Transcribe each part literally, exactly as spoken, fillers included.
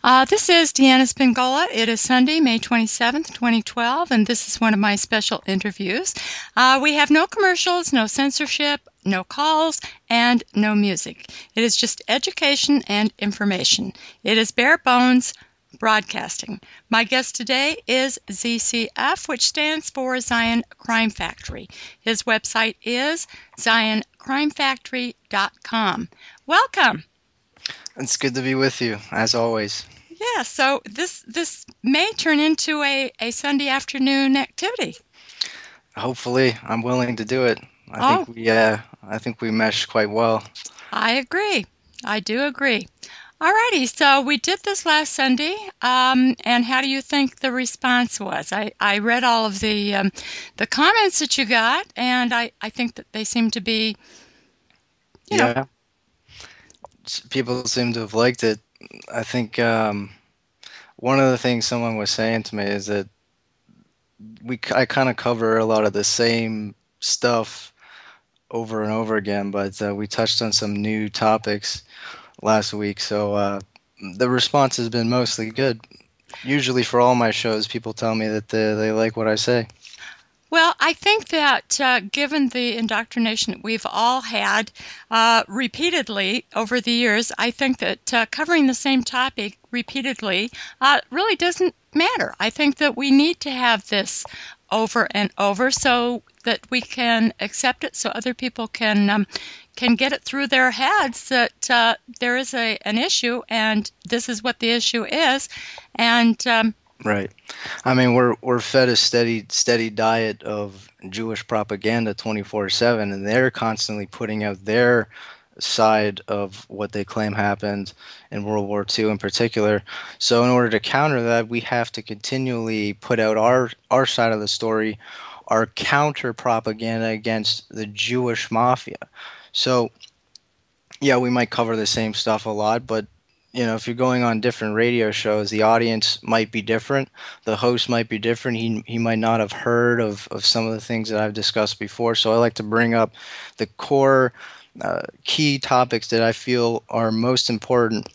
Uh, this is Deanna Spingola. It is Sunday, May twenty-seventh, twenty twelve, and this is one of my special interviews. Uh, we have no commercials, no censorship, no calls, and no music. It is just education and information. It is bare bones broadcasting. My guest today is Z C F, which stands for Zion Crime Factory. His website is zion crime factory dot com. Welcome. It's good to be with you, as always. Yeah, so this this may turn into a, a Sunday afternoon activity. Hopefully, I'm willing to do it. I think Oh, we, uh, I think we mesh quite well. I agree. I do agree. Alrighty, so we did this last Sunday, um, and how do you think the response was? I, I read all of the um, the comments that you got, and I, I think that they seem to be, you know, Yeah, s- people seem to have liked it. I think um, one of the things someone was saying to me is that we, I kind of cover a lot of the same stuff over and over again, but uh, we touched on some new topics last week, so uh, the response has been mostly good. Usually, for all my shows, people tell me that they, they like what I say. Well, I think that uh, given the indoctrination that we've all had uh, repeatedly over the years, I think that uh, covering the same topic repeatedly uh, really doesn't matter. I think that we need to have this over and over so that we can accept it, so other people can um, can get it through their heads that uh, there is a an issue and this is what the issue is, and um, Right. I mean, we're we're fed a steady steady diet of Jewish propaganda twenty-four seven, and they're constantly putting out their side of what they claim happened in World War two in particular. So in order to counter that, we have to continually put out our our side of the story, our counter propaganda against the Jewish mafia. So yeah, we might cover the same stuff a lot, but you know, if you're going on different radio shows, the audience might be different. The host might be different. He he might not have heard of, of some of the things that I've discussed before. So I like to bring up the core uh, key topics that I feel are most important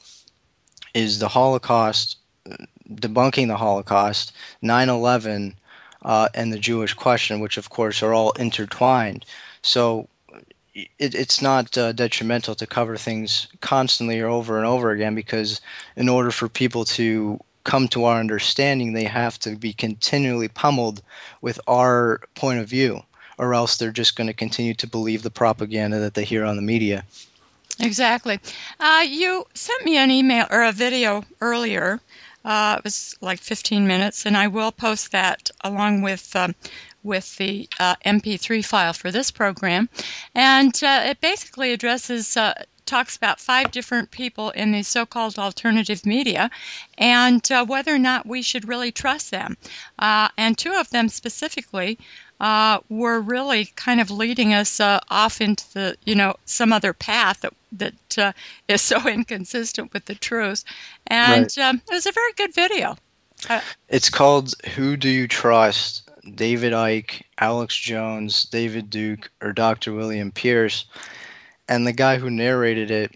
is the Holocaust, debunking the Holocaust, nine eleven, uh, and the Jewish question, which of course are all intertwined. So it, it's not uh, detrimental to cover things constantly or over and over again because in order for people to come to our understanding they have to be continually pummeled with our point of view or else they're just going to continue to believe the propaganda that they hear on the media. Exactly. Uh, you sent me an email or a video earlier. Uh, it was like fifteen minutes, and I will post that along with um, with the uh, M P three file for this program. And uh, it basically addresses uh, talks about five different people in the so-called alternative media and uh, whether or not we should really trust them. Uh, and two of them specifically uh, were really kind of leading us uh, off into the, you know, some other path that that uh, is so inconsistent with the truth. And Right. um, it was a very good video. Uh, It's called Who Do You Trust? David Icke, Alex Jones, David Duke, or Doctor William Pierce. And the guy who narrated it,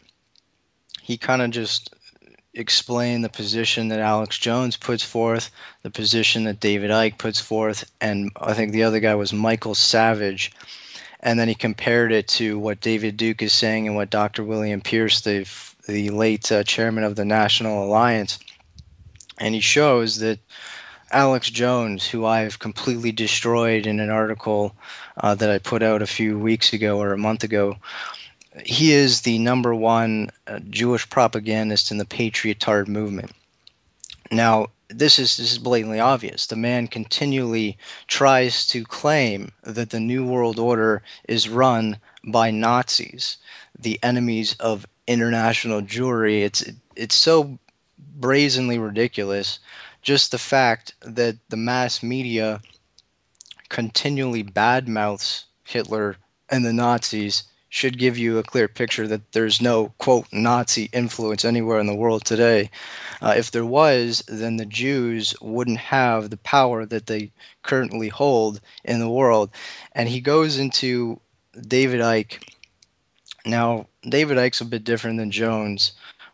he kind of just explain the position that Alex Jones puts forth, the position that David Icke puts forth, and I think the other guy was Michael Savage. And then he compared it to what David Duke is saying and what Doctor William Pierce, the the late uh, chairman of the National Alliance, and he shows that Alex Jones, who I've completely destroyed in an article uh, that I put out a few weeks ago or a month ago, he is the number one uh, Jewish propagandist in the Patriotard movement. Now, this is this is blatantly obvious. The man continually tries to claim that the New World Order is run by Nazis, the enemies of international Jewry. It's it's so brazenly ridiculous. Just the fact that the mass media continually badmouths Hitler and the Nazis should give you a clear picture that there's no, quote, Nazi influence anywhere in the world today. Uh, if there was, then the Jews wouldn't have the power that they currently hold in the world. And he goes into David Icke. Now, David Icke's a bit different than Jones,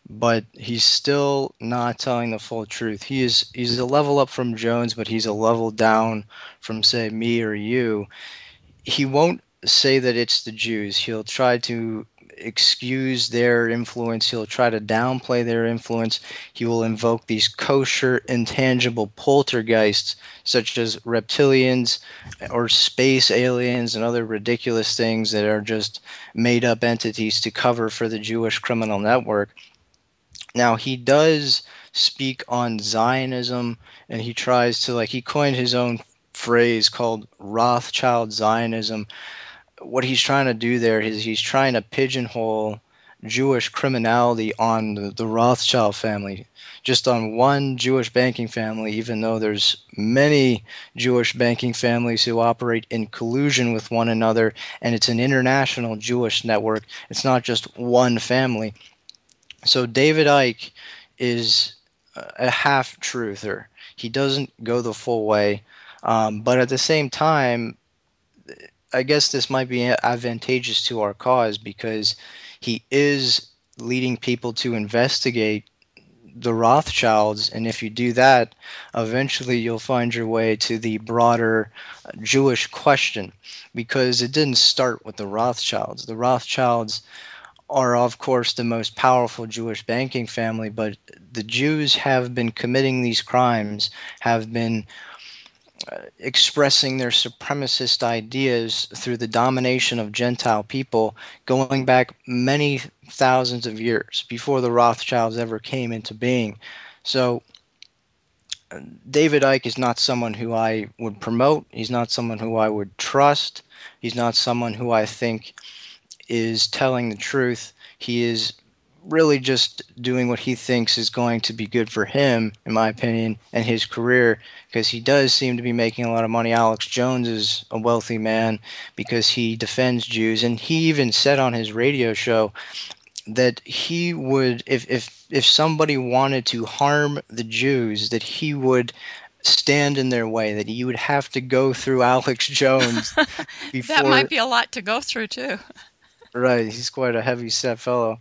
but he's still not telling the full truth. He is he's a level up from Jones, but he's a level down from, say, me or you. He won't say that it's the Jews. He'll try to excuse their influence. He'll try to downplay their influence. He will invoke these kosher, intangible poltergeists, such as reptilians or space aliens and other ridiculous things that are just made up entities to cover for the Jewish criminal network. Now, he does speak on Zionism, and he tries to, like, he coined his own phrase called Rothschild Zionism. What he's trying to do there is he's trying to pigeonhole Jewish criminality on the, the Rothschild family, just on one Jewish banking family, even though there's many Jewish banking families who operate in collusion with one another, and it's an international Jewish network. It's not just one family. So David Icke is a half-truther. He doesn't go the full way, um, but at the same time, I guess this might be advantageous to our cause because he is leading people to investigate the Rothschilds, and if you do that, eventually you'll find your way to the broader Jewish question, because it didn't start with the Rothschilds. The Rothschilds are, of course, the most powerful Jewish banking family, but the Jews have been committing these crimes, have been uh, expressing their supremacist ideas through the domination of Gentile people going back many thousands of years before the Rothschilds ever came into being. So David Icke is not someone who I would promote. He's not someone who I would trust. He's not someone who I think is telling the truth. He is really just doing what he thinks is going to be good for him, in my opinion, and his career, because he does seem to be making a lot of money. Alex Jones is a wealthy man because he defends Jews, and he even said on his radio show that he would, if if if somebody wanted to harm the Jews, that he would stand in their way, that you would have to go through Alex Jones That before. might be a lot to go through, too. Right, he's quite a heavy set fellow.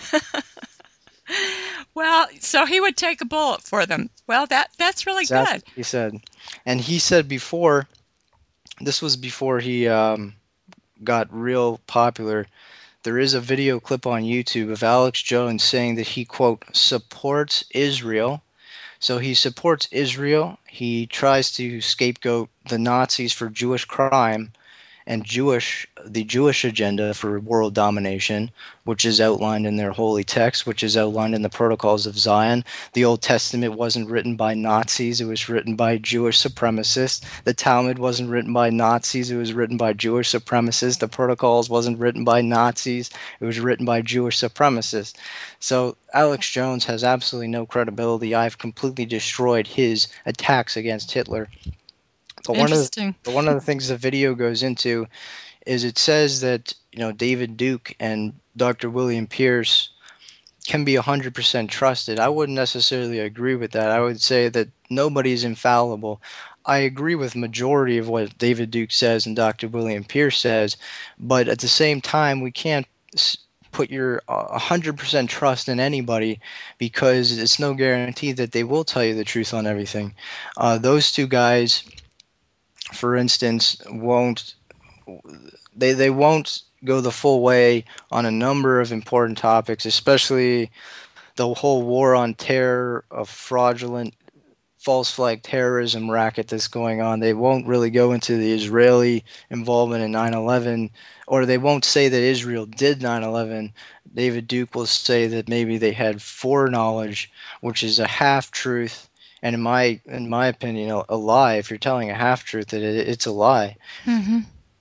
Well, so he would take a bullet for them. Well, that that's really Exactly good. what he said. And he said before, this was before he um, got real popular, there is a video clip on YouTube of Alex Jones saying that he, quote, supports Israel. So he supports Israel. He tries to scapegoat the Nazis for Jewish crime and Jewish the Jewish agenda for world domination, which is outlined in their holy text, which is outlined in the Protocols of Zion. The Old Testament wasn't written by Nazis, it was written by Jewish supremacists. The Talmud wasn't written by Nazis, it was written by Jewish supremacists. The Protocols wasn't written by Nazis, it was written by Jewish supremacists. So Alex Jones has absolutely no credibility. I've completely destroyed his attacks against Hitler. But one of the, Interesting. but one of the things the video goes into is it says that, you know, David Duke and Doctor William Pierce can be one hundred percent trusted. I wouldn't necessarily agree with that. I would say that nobody is infallible. I agree with majority of what David Duke says and Doctor William Pierce says, but at the same time, we can't put your uh, one hundred percent trust in anybody, because it's no guarantee that they will tell you the truth on everything. Uh, those two guys, for instance, won't they they won't go the full way on a number of important topics, especially the whole war on terror, of fraudulent false flag terrorism racket that's going on. They won't really go into the Israeli involvement in nine eleven, or they won't say that Israel did nine eleven. David Duke will say that maybe they had foreknowledge, which is a half truth. And in my in my opinion, a, a lie. If you're telling a half truth, it, it's a lie. Mm-hmm.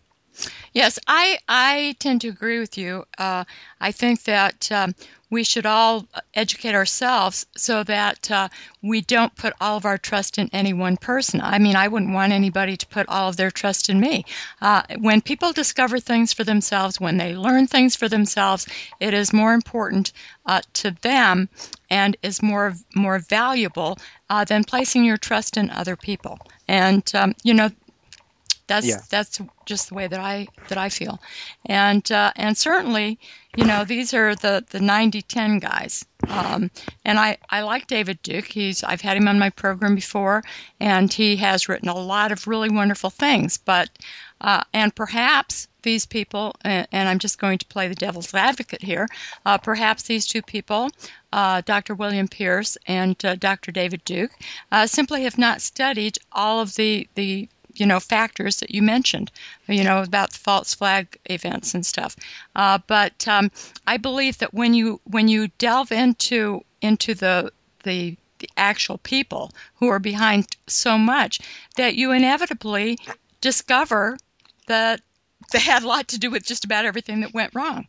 Yes, I, I tend to agree with you. Uh, I think that um, we should all educate ourselves so that uh, we don't put all of our trust in any one person. I mean, I wouldn't want anybody to put all of their trust in me. Uh, when people discover things for themselves, when they learn things for themselves, it is more important uh, to them and is more more valuable uh, than placing your trust in other people. And um, you know. That's Yeah. that's just the way that I that I feel, and uh, and certainly, you know, these are the the ninety ten guys. Um, and I, I like David Duke. He's I've had him on my program before, and he has written a lot of really wonderful things. But uh, and perhaps these people, and, and I'm just going to play the devil's advocate here, uh, perhaps these two people, uh, Doctor William Pierce and uh, Doctor David Duke, uh, simply have not studied all of the the you know factors that you mentioned, you know about the false flag events and stuff. Uh, but um, I believe that when you when you delve into into the the the actual people who are behind so much, that you inevitably discover that they had a lot to do with just about everything that went wrong.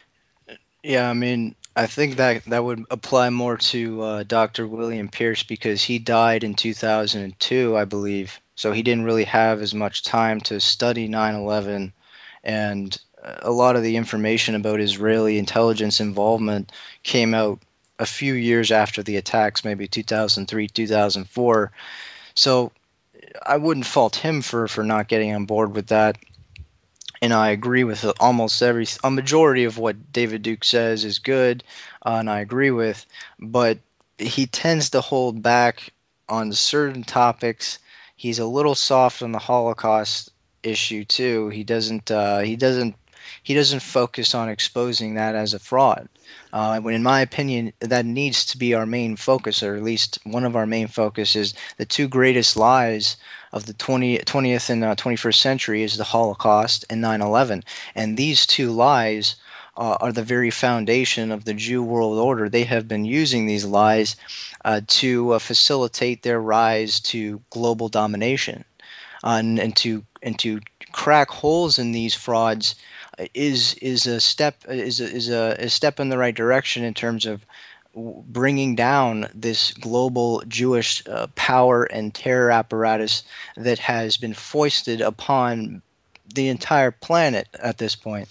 Yeah, I mean, I think that that would apply more to uh, Doctor William Pierce because he died in two thousand two, I believe. So he didn't really have as much time to study nine eleven, and uh, a lot of the information about Israeli intelligence involvement came out a few years after the attacks, maybe two thousand three, two thousand four. So I wouldn't fault him for for not getting on board with that. And I agree with almost every a majority of what David Duke says is good, uh, and I agree with, but he tends to hold back on certain topics. He's a little soft on the Holocaust issue too. He doesn't uh, he doesn't he doesn't focus on exposing that as a fraud. Uh, when, in my opinion, that needs to be our main focus, or at least one of our main focuses. The two greatest lies of the twentieth and uh, twenty-first century is the Holocaust and nine eleven. And these two lies uh, are the very foundation of the Jew world order. They have been using these lies uh, to uh, facilitate their rise to global domination. Uh, and, and to and to crack holes in these frauds is is a step is a, is a, a step in the right direction in terms of bringing down this global Jewish uh, power and terror apparatus that has been foisted upon the entire planet at this point.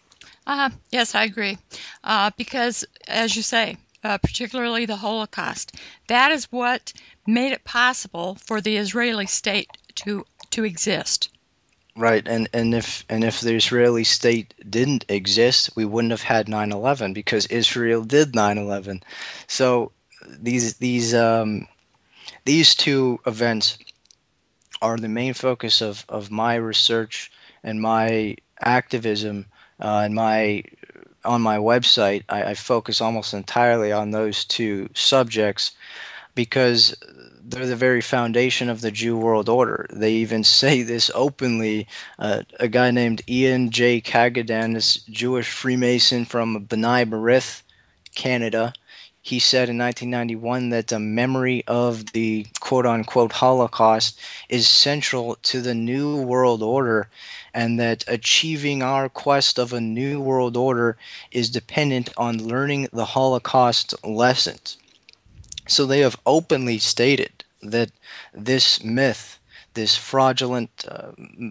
Uh, yes, I agree. Uh, because, as you say, uh, particularly the Holocaust, that is what made it possible for the Israeli state to to exist. Right, and, and if and if the Israeli state didn't exist, we wouldn't have had nine eleven because Israel did nine eleven. So these these um, these two events are the main focus of, of my research and my activism uh, and my on my website. I, I focus almost entirely on those two subjects because they're the very foundation of the Jew world order. They even say this openly. Uh, a guy named Ian J. Kagadan, this Jewish Freemason from B'nai B'rith, Canada, he said in nineteen ninety-one that the memory of the quote-unquote Holocaust is central to the New World Order, and that achieving our quest of a New World Order is dependent on learning the Holocaust lessons. So they have openly stated that this myth, this fraudulent uh,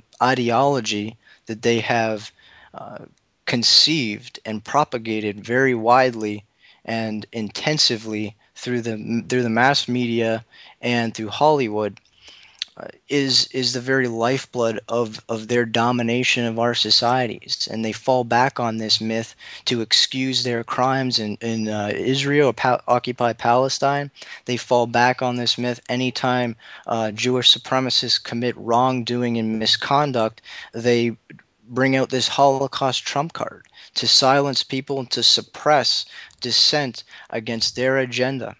ideology that they have uh, conceived and propagated very widely and intensively through the through the mass media and through Hollywood uh, is is the very lifeblood of of their domination of our societies, and they fall back on this myth to excuse their crimes in in uh, Israel or pa- occupied Palestine. They fall back on this myth anytime uh, Jewish supremacists commit wrongdoing and misconduct. They bring out this Holocaust trump card to silence people and to suppress dissent against their agenda.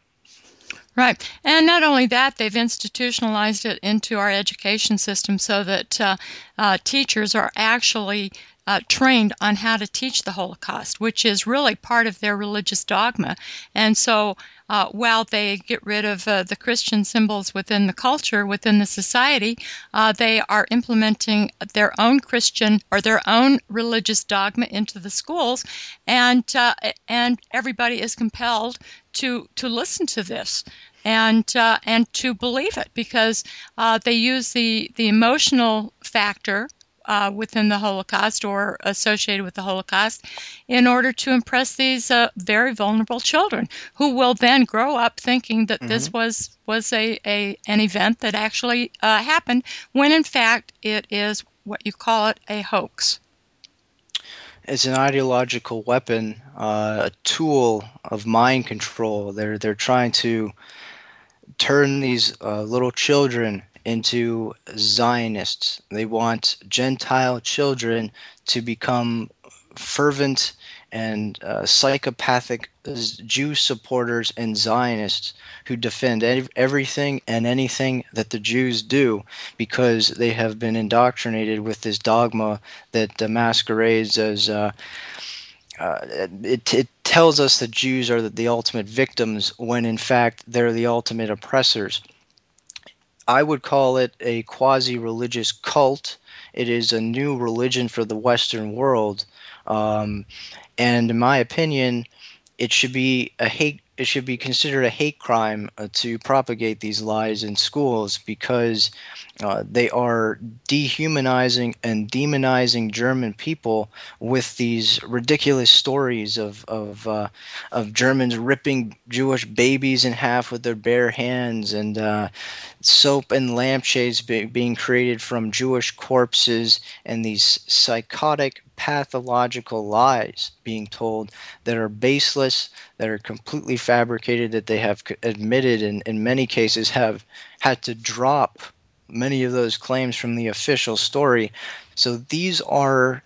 Right. And not only that, they've institutionalized it into our education system so that uh, uh, teachers are actually uh, trained on how to teach the Holocaust, which is really part of their religious dogma. And so uh, while they get rid of uh, the Christian symbols within the culture, within the society, uh, they are implementing their own Christian or their own religious dogma into the schools, and uh, and everybody is compelled to to listen to this and uh, and to believe it because uh, they use the the emotional factor uh, within the Holocaust or associated with the Holocaust in order to impress these uh, very vulnerable children who will then grow up thinking that Mm-hmm. this was was a, a an event that actually uh, happened when in fact it is what you call it, a hoax. It's an ideological weapon, uh, a tool of mind control. They're they're trying to turn these uh, little children into Zionists. They want Gentile children to become fervent and uh, psychopathic Jew supporters and Zionists who defend ev- everything and anything that the Jews do because they have been indoctrinated with this dogma that uh, masquerades as uh, uh, it, it tells us that Jews are the, the ultimate victims when in fact they're the ultimate oppressors. I would call it a quasi-religious cult. It is a new religion for the Western world, um, and in my opinion, it should be a hate. It should be considered a hate crime uh, to propagate these lies in schools because uh, they are dehumanizing and demonizing German people with these ridiculous stories of of uh, of Germans ripping Jewish babies in half with their bare hands and uh, soap and lampshades be- being created from Jewish corpses and these psychotic pathological lies being told that are baseless, that are completely fabricated, that they have admitted and in many cases have had to drop many of those claims from the official story. So these are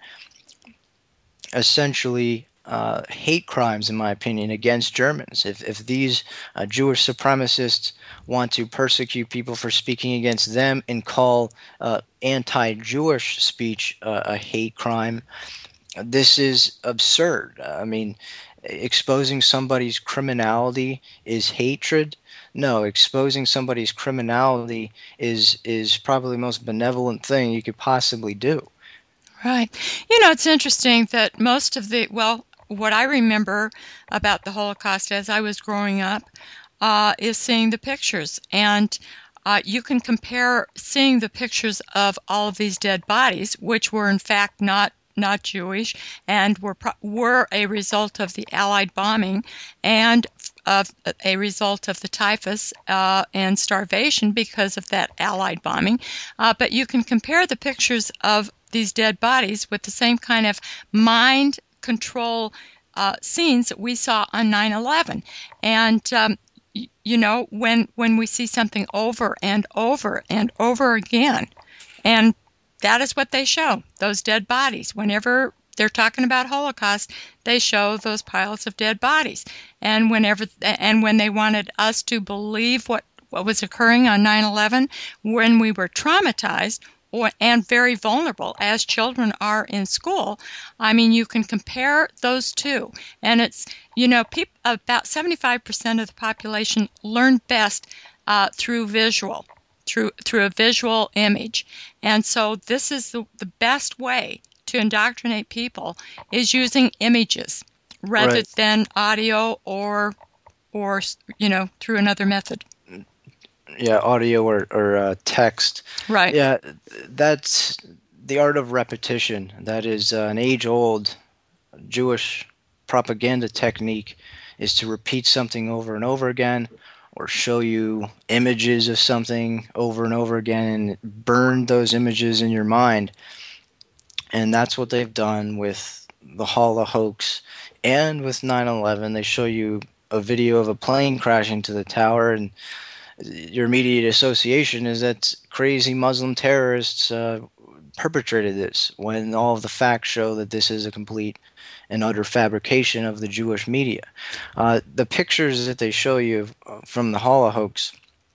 essentially uh, hate crimes, in my opinion, against Germans. If, if these uh, Jewish supremacists want to persecute people for speaking against them and call uh, anti Jewish speech uh, a hate crime, this is absurd. I mean, exposing somebody's criminality is hatred. No, exposing somebody's criminality is is probably the most benevolent thing you could possibly do. Right. You know, it's interesting that most of the, well, what I remember about the Holocaust as I was growing up uh, is seeing the pictures. And uh, you can compare seeing the pictures of all of these dead bodies, which were in fact not not Jewish and were were a result of the Allied bombing and of a result of the typhus uh, and starvation because of that Allied bombing. Uh, but you can compare the pictures of these dead bodies with the same kind of mind control uh, scenes that we saw on nine eleven. And um, you know, when when we see something over and over and over again, and that is what they show, those dead bodies. Whenever they're talking about Holocaust, they show those piles of dead bodies. And whenever and when they wanted us to believe what what was occurring on nine eleven, when we were traumatized or, and very vulnerable as children are in school, I mean, you can compare those two. And it's, you know, peop, about seventy-five percent of the population learn best uh, through visual, through, through a visual image. And so this is the, the best way to indoctrinate people is using images rather Right. than audio or, or you know, through another method. Yeah, audio or, or uh, text. Right. Yeah, that's the art of repetition. That is uh, an age old Jewish propaganda technique is to repeat something over and over again or show you images of something over and over again and burn those images in your mind. And that's what they've done with the Halla hoax and with nine eleven. They show you a video of a plane crashing to the tower, and your immediate association is that crazy Muslim terrorists uh, perpetrated this, when all of the facts show that this is a complete and utter fabrication of the Jewish media. Uh, the pictures that they show you uh, from the Halla hoax,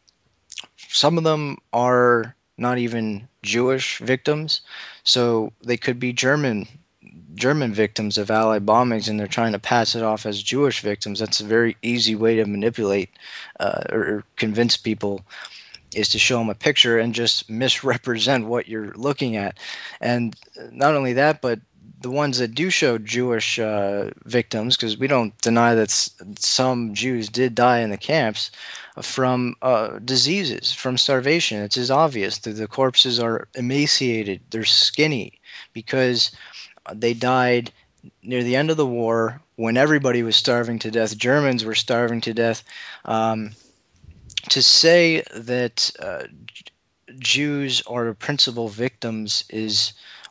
some of them are not even Jewish victims, so they could be German German victims of Allied bombings, and they're trying to pass it off as Jewish victims. That's a very easy way to manipulate uh, or convince people, is to show them a picture and just misrepresent what you're looking at. And not only that, but the ones that do show Jewish uh, victims, because we don't deny that some Jews did die in the camps from uh, diseases, from starvation. It's as obvious that the corpses are emaciated, they're skinny, because they died near the end of the war when everybody was starving to death. Germans were starving to death. Um, to say that uh, Jews are principal victims is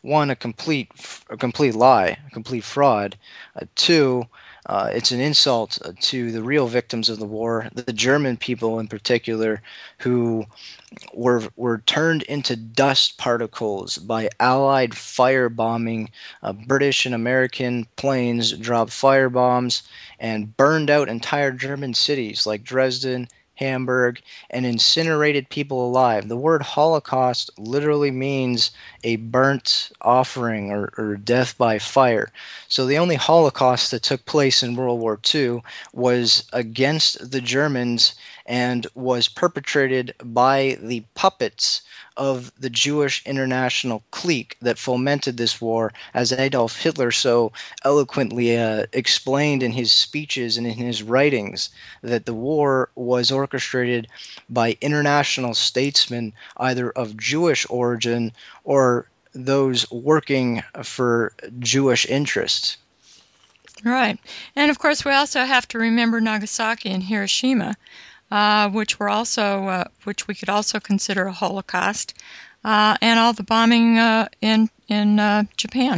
one, a complete a complete lie, a complete fraud. Uh, two, uh, it's an insult to the real victims of the war, the German people in particular, who were were turned into dust particles by Allied firebombing. Uh, British and American planes dropped firebombs and burned out entire German cities like Dresden, Hamburg, and incinerated people alive. The word Holocaust literally means a burnt offering, or, or death by fire. So the only Holocaust that took place in World War Two was against the Germans and was perpetrated by the puppets of the Jewish international clique that fomented this war, as Adolf Hitler so eloquently uh, explained in his speeches and in his writings, that the war was orchestrated by international statesmen, either of Jewish origin or those working for Jewish interests. Right. And of course, we also have to remember Nagasaki and Hiroshima, uh, which were also, uh, which we could also consider a Holocaust, uh, and all the bombing uh, in in uh, Japan.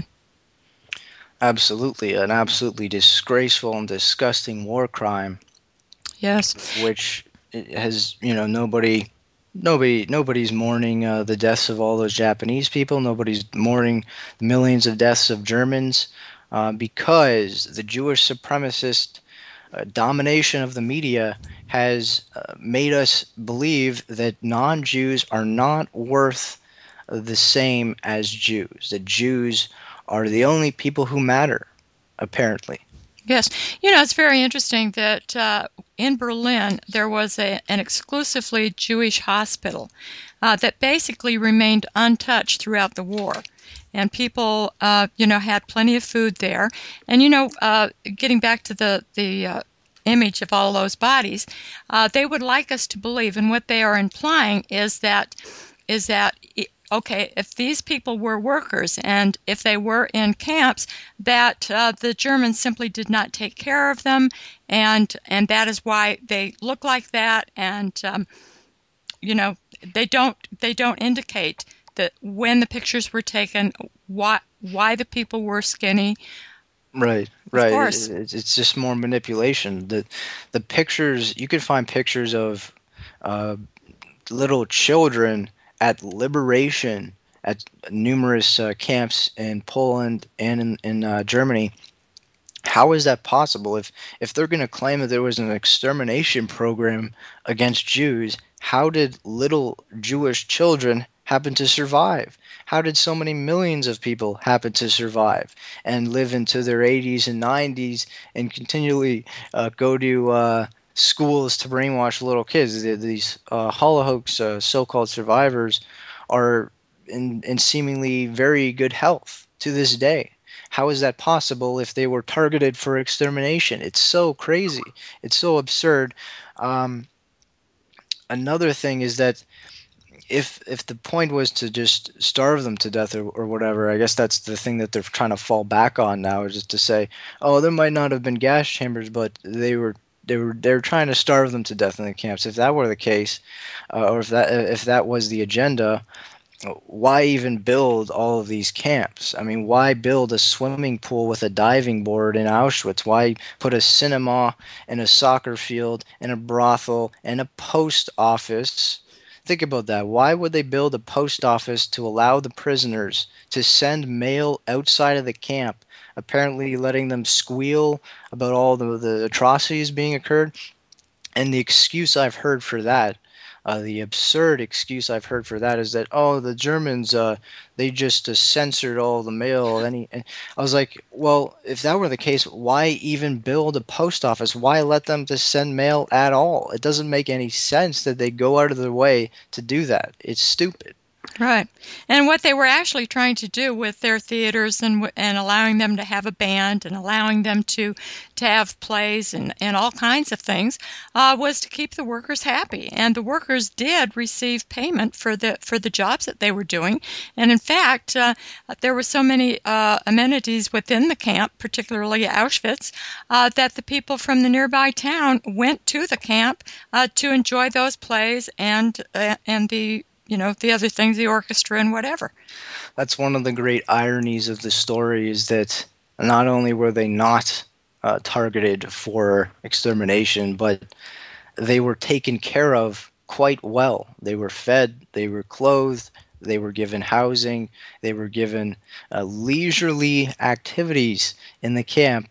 Absolutely, an absolutely disgraceful and disgusting war crime. Yes. Which has, you know, nobody, nobody, nobody's mourning uh, the deaths of all those Japanese people. Nobody's mourning the millions of deaths of Germans, uh, because the Jewish supremacist uh, domination of the media has uh, made us believe that non-Jews are not worth the same as Jews. That Jews are the only people who matter, apparently. Yes. You know, it's very interesting that uh, in Berlin there was a, an exclusively Jewish hospital uh, that basically remained untouched throughout the war. And people, uh, you know, had plenty of food there. And, you know, uh, getting back to the, the uh, image of all those bodies, uh, they would like us to believe, and what they are implying is that, is that it, okay, if these people were workers and if they were in camps, that uh, the Germans simply did not take care of them, and and that is why they look like that. And um, you know, they don't they don't indicate that when the pictures were taken, why why the people were skinny. Right, Of right. course. It, it's just more manipulation. The the pictures, you could find pictures of uh, little children at liberation at numerous uh, camps in Poland and in, in uh, Germany. How is that possible? If if they're going to claim that there was an extermination program against Jews, how did little Jewish children happen to survive? How did so many millions of people happen to survive and live into their eighties and nineties and continually uh, go to uh, schools to brainwash little kids? These uh, Holocaust uh, so-called survivors are in, in seemingly very good health to this day. How is that possible if they were targeted for extermination? It's so crazy. It's so absurd. Um, another thing is that if if the point was to just starve them to death, or, or whatever, I guess that's the thing that they're trying to fall back on now, is just to say, oh, there might not have been gas chambers, but they were they were they were trying to starve them to death in the camps. If that were the case, uh, or if that if that was the agenda, why even build all of these camps? I mean, why build a swimming pool with a diving board in Auschwitz? Why put a cinema and a soccer field and a brothel and a post office? Think about that. Why would they build a post office to allow the prisoners to send mail outside of the camp, apparently letting them squeal about all the, the atrocities being occurred? And the excuse I've heard for that, uh, the absurd excuse I've heard for that, is that, oh, the Germans, uh, they just uh, censored all the mail. Any, and I was like, well, if that were the case, why even build a post office? Why let them just send mail at all? It doesn't make any sense that they go out of their way to do that. It's stupid. Right. And what they were actually trying to do with their theaters and and allowing them to have a band and allowing them to to have plays and, and all kinds of things uh, was to keep the workers happy. And the workers did receive payment for the for the jobs that they were doing. And in fact, uh, there were so many uh, amenities within the camp, particularly Auschwitz, uh, that the people from the nearby town went to the camp uh, to enjoy those plays and uh, and the you know, the other things, the orchestra and whatever. That's one of the great ironies of the story, is that not only were they not uh, targeted for extermination, but they were taken care of quite well. They were fed, they were clothed, they were given housing, they were given uh, leisurely activities in the camp.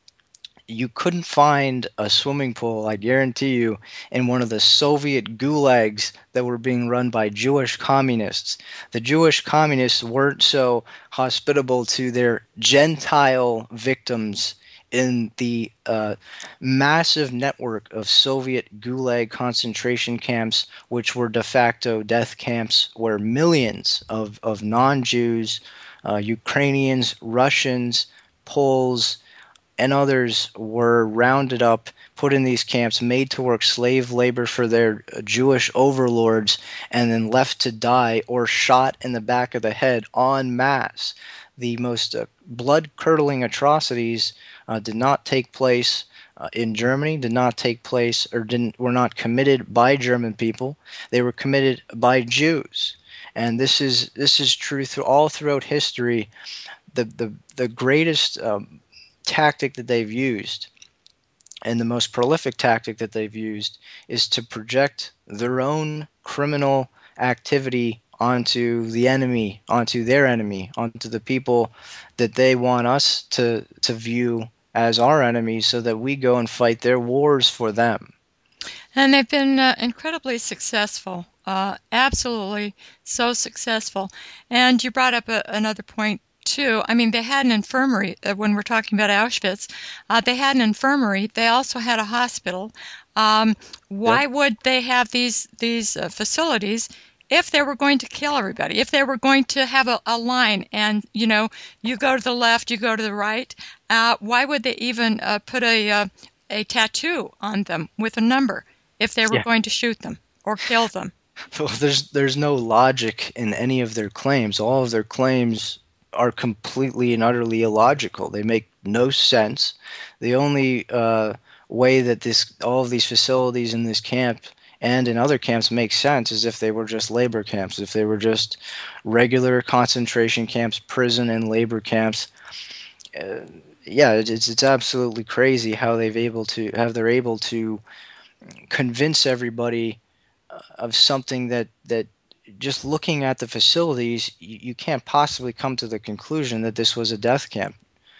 You couldn't find a swimming pool, I guarantee you, in one of the Soviet gulags that were being run by Jewish communists. The Jewish communists weren't so hospitable to their Gentile victims in the uh, massive network of Soviet gulag concentration camps, which were de facto death camps where millions of, of non-Jews, uh, Ukrainians, Russians, Poles, and others were rounded up, put in these camps, made to work slave labor for their Jewish overlords, and then left to die or shot in the back of the head en masse. The most uh, blood-curdling atrocities uh, did not take place uh, in Germany, did not take place, or didn't were not committed by German people. They were committed by Jews, and this is this is true through all throughout history. The the the greatest um, tactic that they've used, and the most prolific tactic that they've used, is to project their own criminal activity onto the enemy, onto their enemy, onto the people that they want us to to view as our enemies, so that we go and fight their wars for them. And they've been uh, incredibly successful, uh, absolutely so successful. And you brought up a, another point too. I mean, they had an infirmary uh, when we're talking about Auschwitz. Uh, they had an infirmary. They also had a hospital. Um, why Yep. would they have these these uh, facilities if they were going to kill everybody? If they were going to have a, a line, and you know, you go to the left, you go to the right. Uh, why would they even uh, put a uh, a tattoo on them with a number if they were Yeah. going to shoot them or kill them? Well, there's there's no logic in any of their claims. All of their claims are completely and utterly illogical. They make no sense. The only uh, way that this all of these facilities in this camp and in other camps make sense is if they were just labor camps, if they were just regular concentration camps, prison and labor camps. Uh, yeah, it's it's absolutely crazy how they've able to how they're able to convince everybody of something that that just looking at the facilities, you, you can't possibly come to the conclusion that this was a death camp.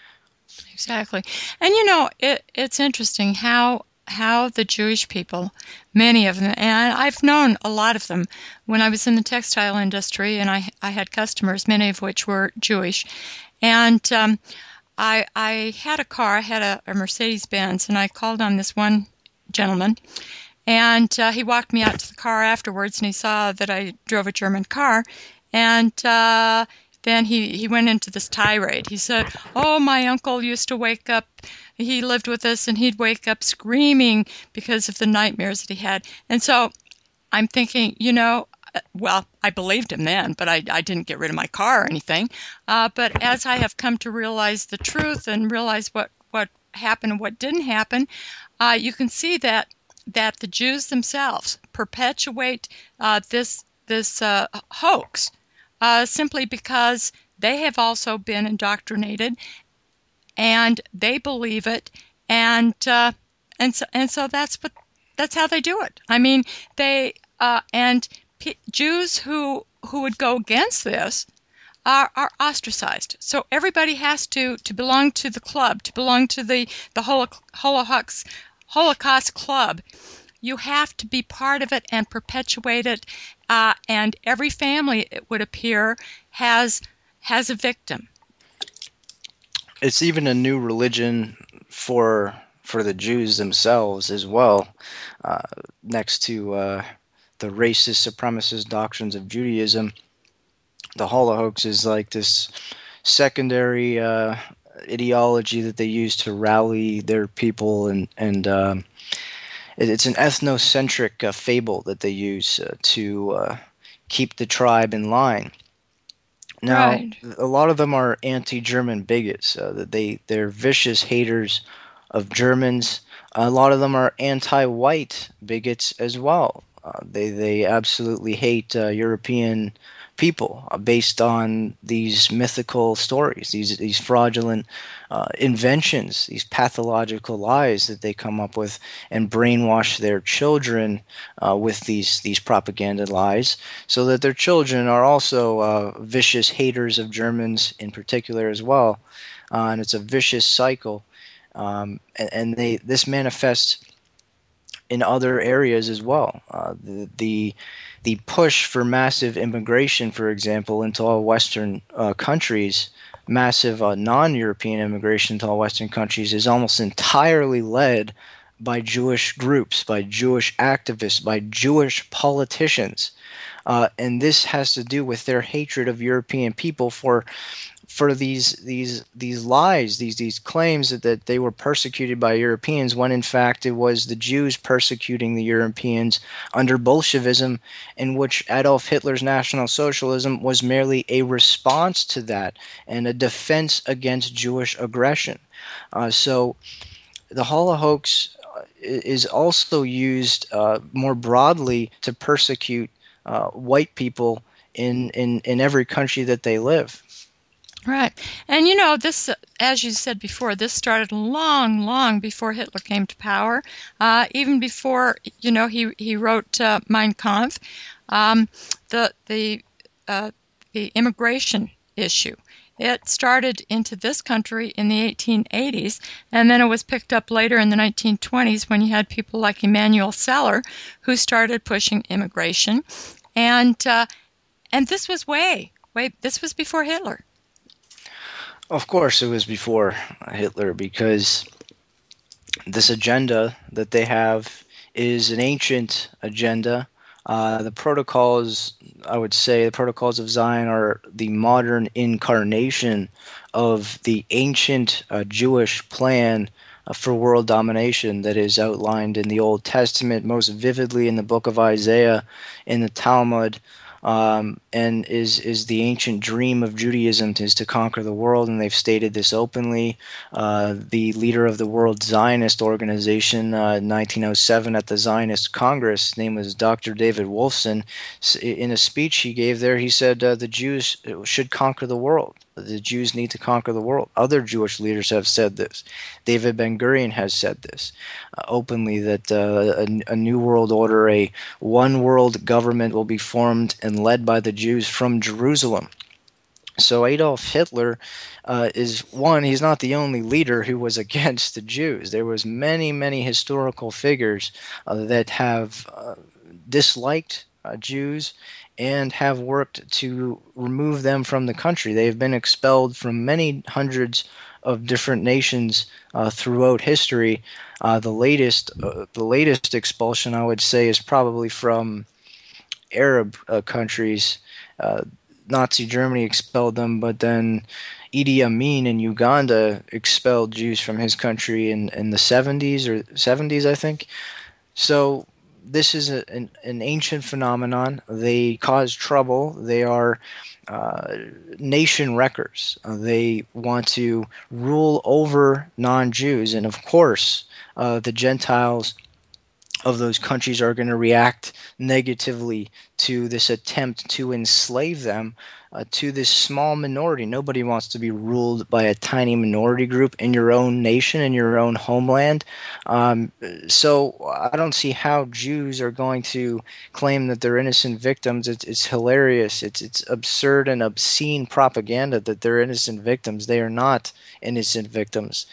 Exactly. And you know, it, it's interesting how how the Jewish people, many of them, and I've known a lot of them when I was in the textile industry, and I I had customers, many of which were Jewish, and um, I I had a car, I had a, a Mercedes Benz, and I called on this one gentleman, and uh, he walked me out to the car afterwards, and he saw that I drove a German car, and uh, then he, he went into this tirade. He said, "Oh, my uncle used to wake up. He lived with us, and he'd wake up screaming because of the nightmares that he had." And so I'm thinking, you know, uh, well, I believed him then, but I, I didn't get rid of my car or anything. Uh, but as I have come to realize the truth and realize what, what happened and what didn't happen, uh, you can see that that the Jews themselves perpetuate uh, this this uh, hoax uh, simply because they have also been indoctrinated and they believe it, and uh, and so and so that's what that's how they do it. I mean, they uh, and P- Jews who who would go against this are, are ostracized. So everybody has to, to belong to the club, to belong to the the Holocaust Holocaust Club. You have to be part of it and perpetuate it. Uh, and every family, it would appear, has has a victim. It's even a new religion for for the Jews themselves as well, uh, next to uh, the racist supremacist doctrines of Judaism. The Holocaust is like this secondary uh, ideology that they use to rally their people, and and um, it, it's an ethnocentric uh, fable that they use uh, to uh, keep the tribe in line. Now, Right. a lot of them are anti-German bigots. Uh, that they they're vicious haters of Germans. A lot of them are anti-white bigots as well. Uh, they they absolutely hate uh, European people uh, based on these mythical stories, these these fraudulent uh, inventions, these pathological lies that they come up with, and brainwash their children uh, with these these propaganda lies, so that their children are also uh, vicious haters of Germans in particular as well, uh, and it's a vicious cycle. Um, and, and they this manifests in other areas as well. Uh, the, the the push for massive immigration, for example, into all Western uh, countries, massive uh, non-European immigration to all Western countries, is almost entirely led by Jewish groups, by Jewish activists, by Jewish politicians. Uh, and this has to do with their hatred of European people for for these these these lies, these these claims that, that they were persecuted by Europeans, when in fact it was the Jews persecuting the Europeans under Bolshevism, in which Adolf Hitler's National Socialism was merely a response to that and a defense against Jewish aggression. Uh, so the Holocaust uh, is also used uh, more broadly to persecute uh, white people in, in, in every country that they live. Right. And you know, this, uh, as you said before, this started long, long before Hitler came to power, uh, even before, you know, he, he wrote uh, Mein Kampf. Um, the the uh, the immigration issue. It started into this country in the eighteen eighties, and then it was picked up later in the nineteen twenties when you had people like Emanuel Seller who started pushing immigration. And, uh, and this was way, way, this was before Hitler. Of course, it was before Hitler, because this agenda that they have is an ancient agenda. Uh, the protocols, I would say, the protocols of Zion are the modern incarnation of the ancient uh, Jewish plan uh, for world domination that is outlined in the Old Testament, most vividly in the book of Isaiah, in the Talmud. Um, and is is the ancient dream of Judaism is to conquer the world, and they've stated this openly. Uh, the leader of the World Zionist Organization uh, in nineteen oh seven at the Zionist Congress, his name was Doctor David Wolfson. In a speech he gave there, he said uh, the Jews should conquer the world. The Jews need to conquer the world. Other Jewish leaders have said this. David Ben-Gurion has said this uh, openly, that uh, a, a new world order, a one world government will be formed and led by the Jews from Jerusalem. So Adolf Hitler uh, is one, he's not the only leader who was against the Jews. There was many, many historical figures uh, that have uh, disliked uh, Jews and have worked to remove them from the country. They have been expelled from many hundreds of different nations uh, throughout history. Uh, the latest, uh, the latest expulsion, I would say, is probably from Arab uh, countries. Uh, Nazi Germany expelled them, but then Idi Amin in Uganda expelled Jews from his country in, in the seventies or seventies, I think. So this is a, an, an ancient phenomenon. They cause trouble. They are uh, nation wreckers. Uh, they want to rule over non-Jews, and of course, uh, the Gentiles of those countries are going to react negatively to this attempt to enslave them uh, to this small minority. Nobody wants to be ruled by a tiny minority group in your own nation, in your own homeland. Um, so I don't see how Jews are going to claim that they're innocent victims. It's, it's hilarious. It's, it's absurd and obscene propaganda that they're innocent victims. They are not innocent victims.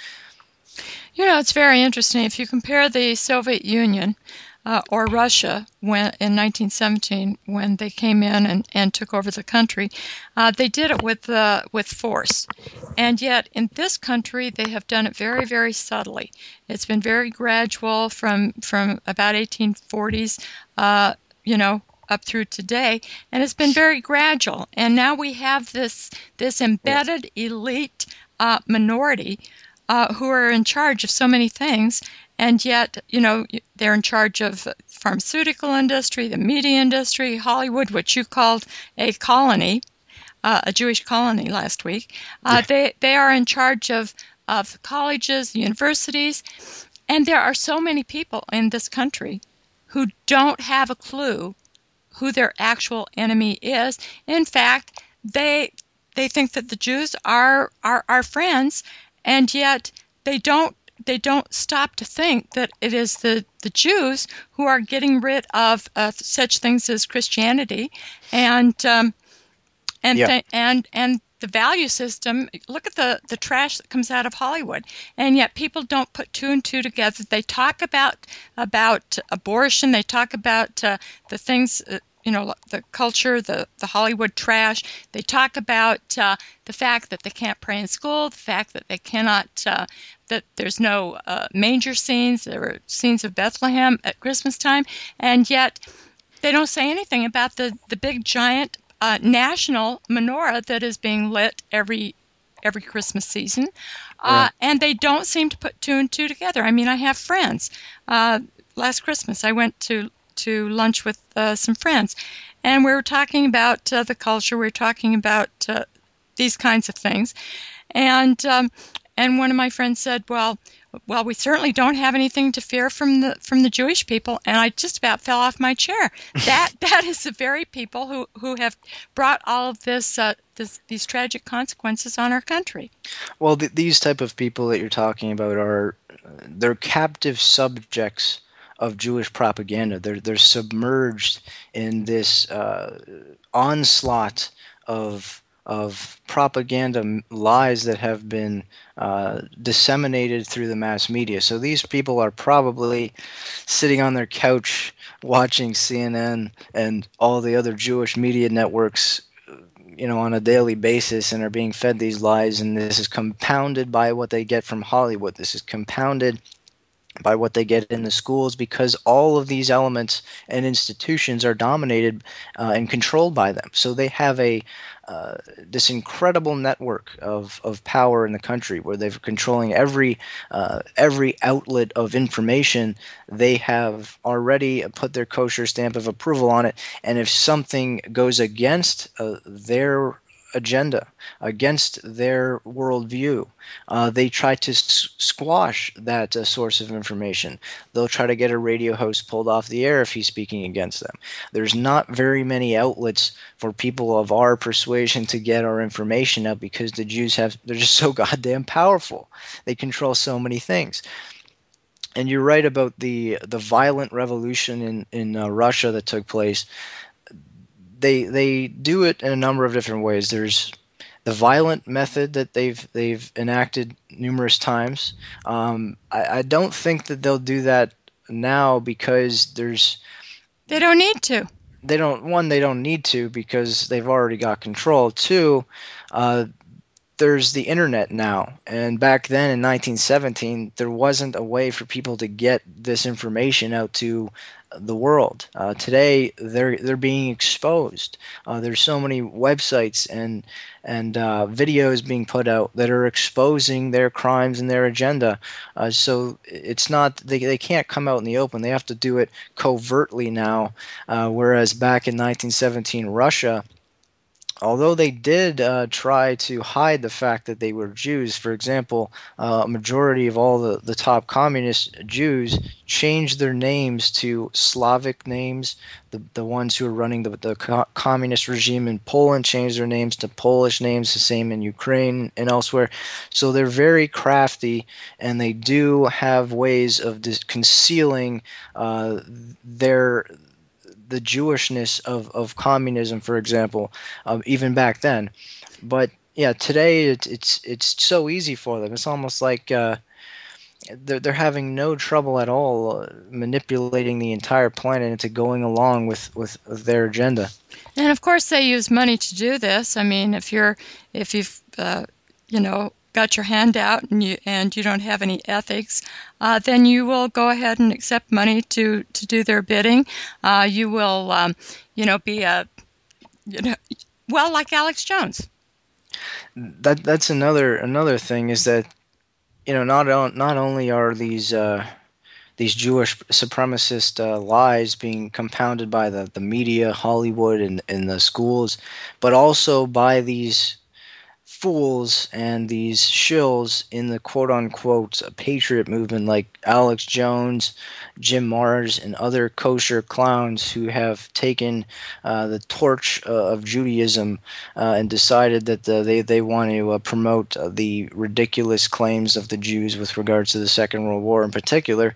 You know, it's very interesting. If you compare the Soviet Union uh, or Russia when in nineteen seventeen, when they came in and, and took over the country, uh, they did it with uh, with force. And yet in this country, they have done it very, very subtly. It's been very gradual from, from about eighteen forties, uh, you know, up through today, and it's been very gradual. And now we have this, this embedded elite uh, minority Uh, who are in charge of so many things, and yet, you know, they're in charge of the pharmaceutical industry, the media industry, Hollywood, which you called a colony, uh, a Jewish colony last week. Uh, Yeah. they they are in charge of of colleges, universities, and there are so many people in this country who don't have a clue who their actual enemy is. In fact, they they think that the Jews are are our friends, and yet they don't they don't stop to think that it is the, the Jews who are getting rid of uh, such things as Christianity and um, and Yeah. th- and and the value system. Look at the the trash that comes out of Hollywood, and yet people don't put two and two together. They talk about about abortion. They talk about uh, the things. Uh, you know, the culture, the, the Hollywood trash. They talk about uh, the fact that they can't pray in school, the fact that they cannot, uh, that there's no uh, manger scenes, there are scenes of Bethlehem at Christmas time, and yet they don't say anything about the, the big giant uh, national menorah that is being lit every every Christmas season, uh, Right. and they don't seem to put two and two together. I mean, I have friends. Uh, last Christmas, I went to to lunch with uh, some friends, and we were talking about uh, the culture. We were talking about uh, these kinds of things, and um, and one of my friends said, "Well, well, we certainly don't have anything to fear from the from the Jewish people." And I just about fell off my chair. That that is the very people who, who have brought all of this, uh, this these tragic consequences on our country. Well, th- these type of people that you're talking about are they're captive subjects of Jewish propaganda. They're they're submerged in this uh, onslaught of of propaganda m- lies that have been uh, disseminated through the mass media. So these people are probably sitting on their couch watching C N N and all the other Jewish media networks, you know, on a daily basis, and are being fed these lies, and this is compounded by what they get from Hollywood. This is compounded by what they get in the schools, because all of these elements and institutions are dominated uh, and controlled by them. So they have a uh, this incredible network of, of power in the country, where they're controlling every uh, every outlet of information. They have already put their kosher stamp of approval on it, and if something goes against uh, their agenda, against their worldview, uh, they try to s- squash that uh, source of information. They'll try to get a radio host pulled off the air if he's speaking against them. There's not very many outlets for people of our persuasion to get our information out, because the Jews have, they're just so goddamn powerful. They control so many things. And you're right about the the violent revolution in in uh, Russia that took place. They they do it in a number of different ways. There's the violent method that they've they've enacted numerous times. Um, I, I don't think that they'll do that now, because there's They don't need to. they don't one they don't need to, because they've already got control. Two, uh, there's the internet now, and back then in nineteen seventeen there wasn't a way for people to get this information out to the world. Uh, today they're they're being exposed. Uh, there's so many websites and and uh, videos being put out that are exposing their crimes and their agenda. Uh, so it's not, they, they can't come out in the open. They have to do it covertly now. Uh, whereas back in nineteen seventeen Russia, although they did uh, try to hide the fact that they were Jews. For example, uh, a majority of all the, the top communist Jews changed their names to Slavic names. The, the ones who were running the, the co- communist regime in Poland changed their names to Polish names, the same in Ukraine and elsewhere. So they're very crafty, and they do have ways of dis- concealing uh, their the Jewishness of, of communism, for example, um, even back then. But yeah, today it, it's it's so easy for them. It's almost like uh, they're they're having no trouble at all uh, manipulating the entire planet into going along with, with, with their agenda. And of course, they use money to do this. I mean, if you're, if you've, uh, you know, got your hand out and you and you don't have any ethics, uh, then you will go ahead and accept money to to do their bidding. Uh, you will, um, you know, be a, you know, well, like Alex Jones. That that's another another thing, is that, you know, not on, not only are these uh, these Jewish supremacist uh, lies being compounded by the, the media, Hollywood, and, and the schools, but also by these fools and these shills in the quote-unquote patriot movement like Alex Jones, Jim Mars, and other kosher clowns who have taken uh, the torch uh, of Judaism uh, and decided that uh, they, they want to uh, promote uh, the ridiculous claims of the Jews with regards to the Second World War in particular.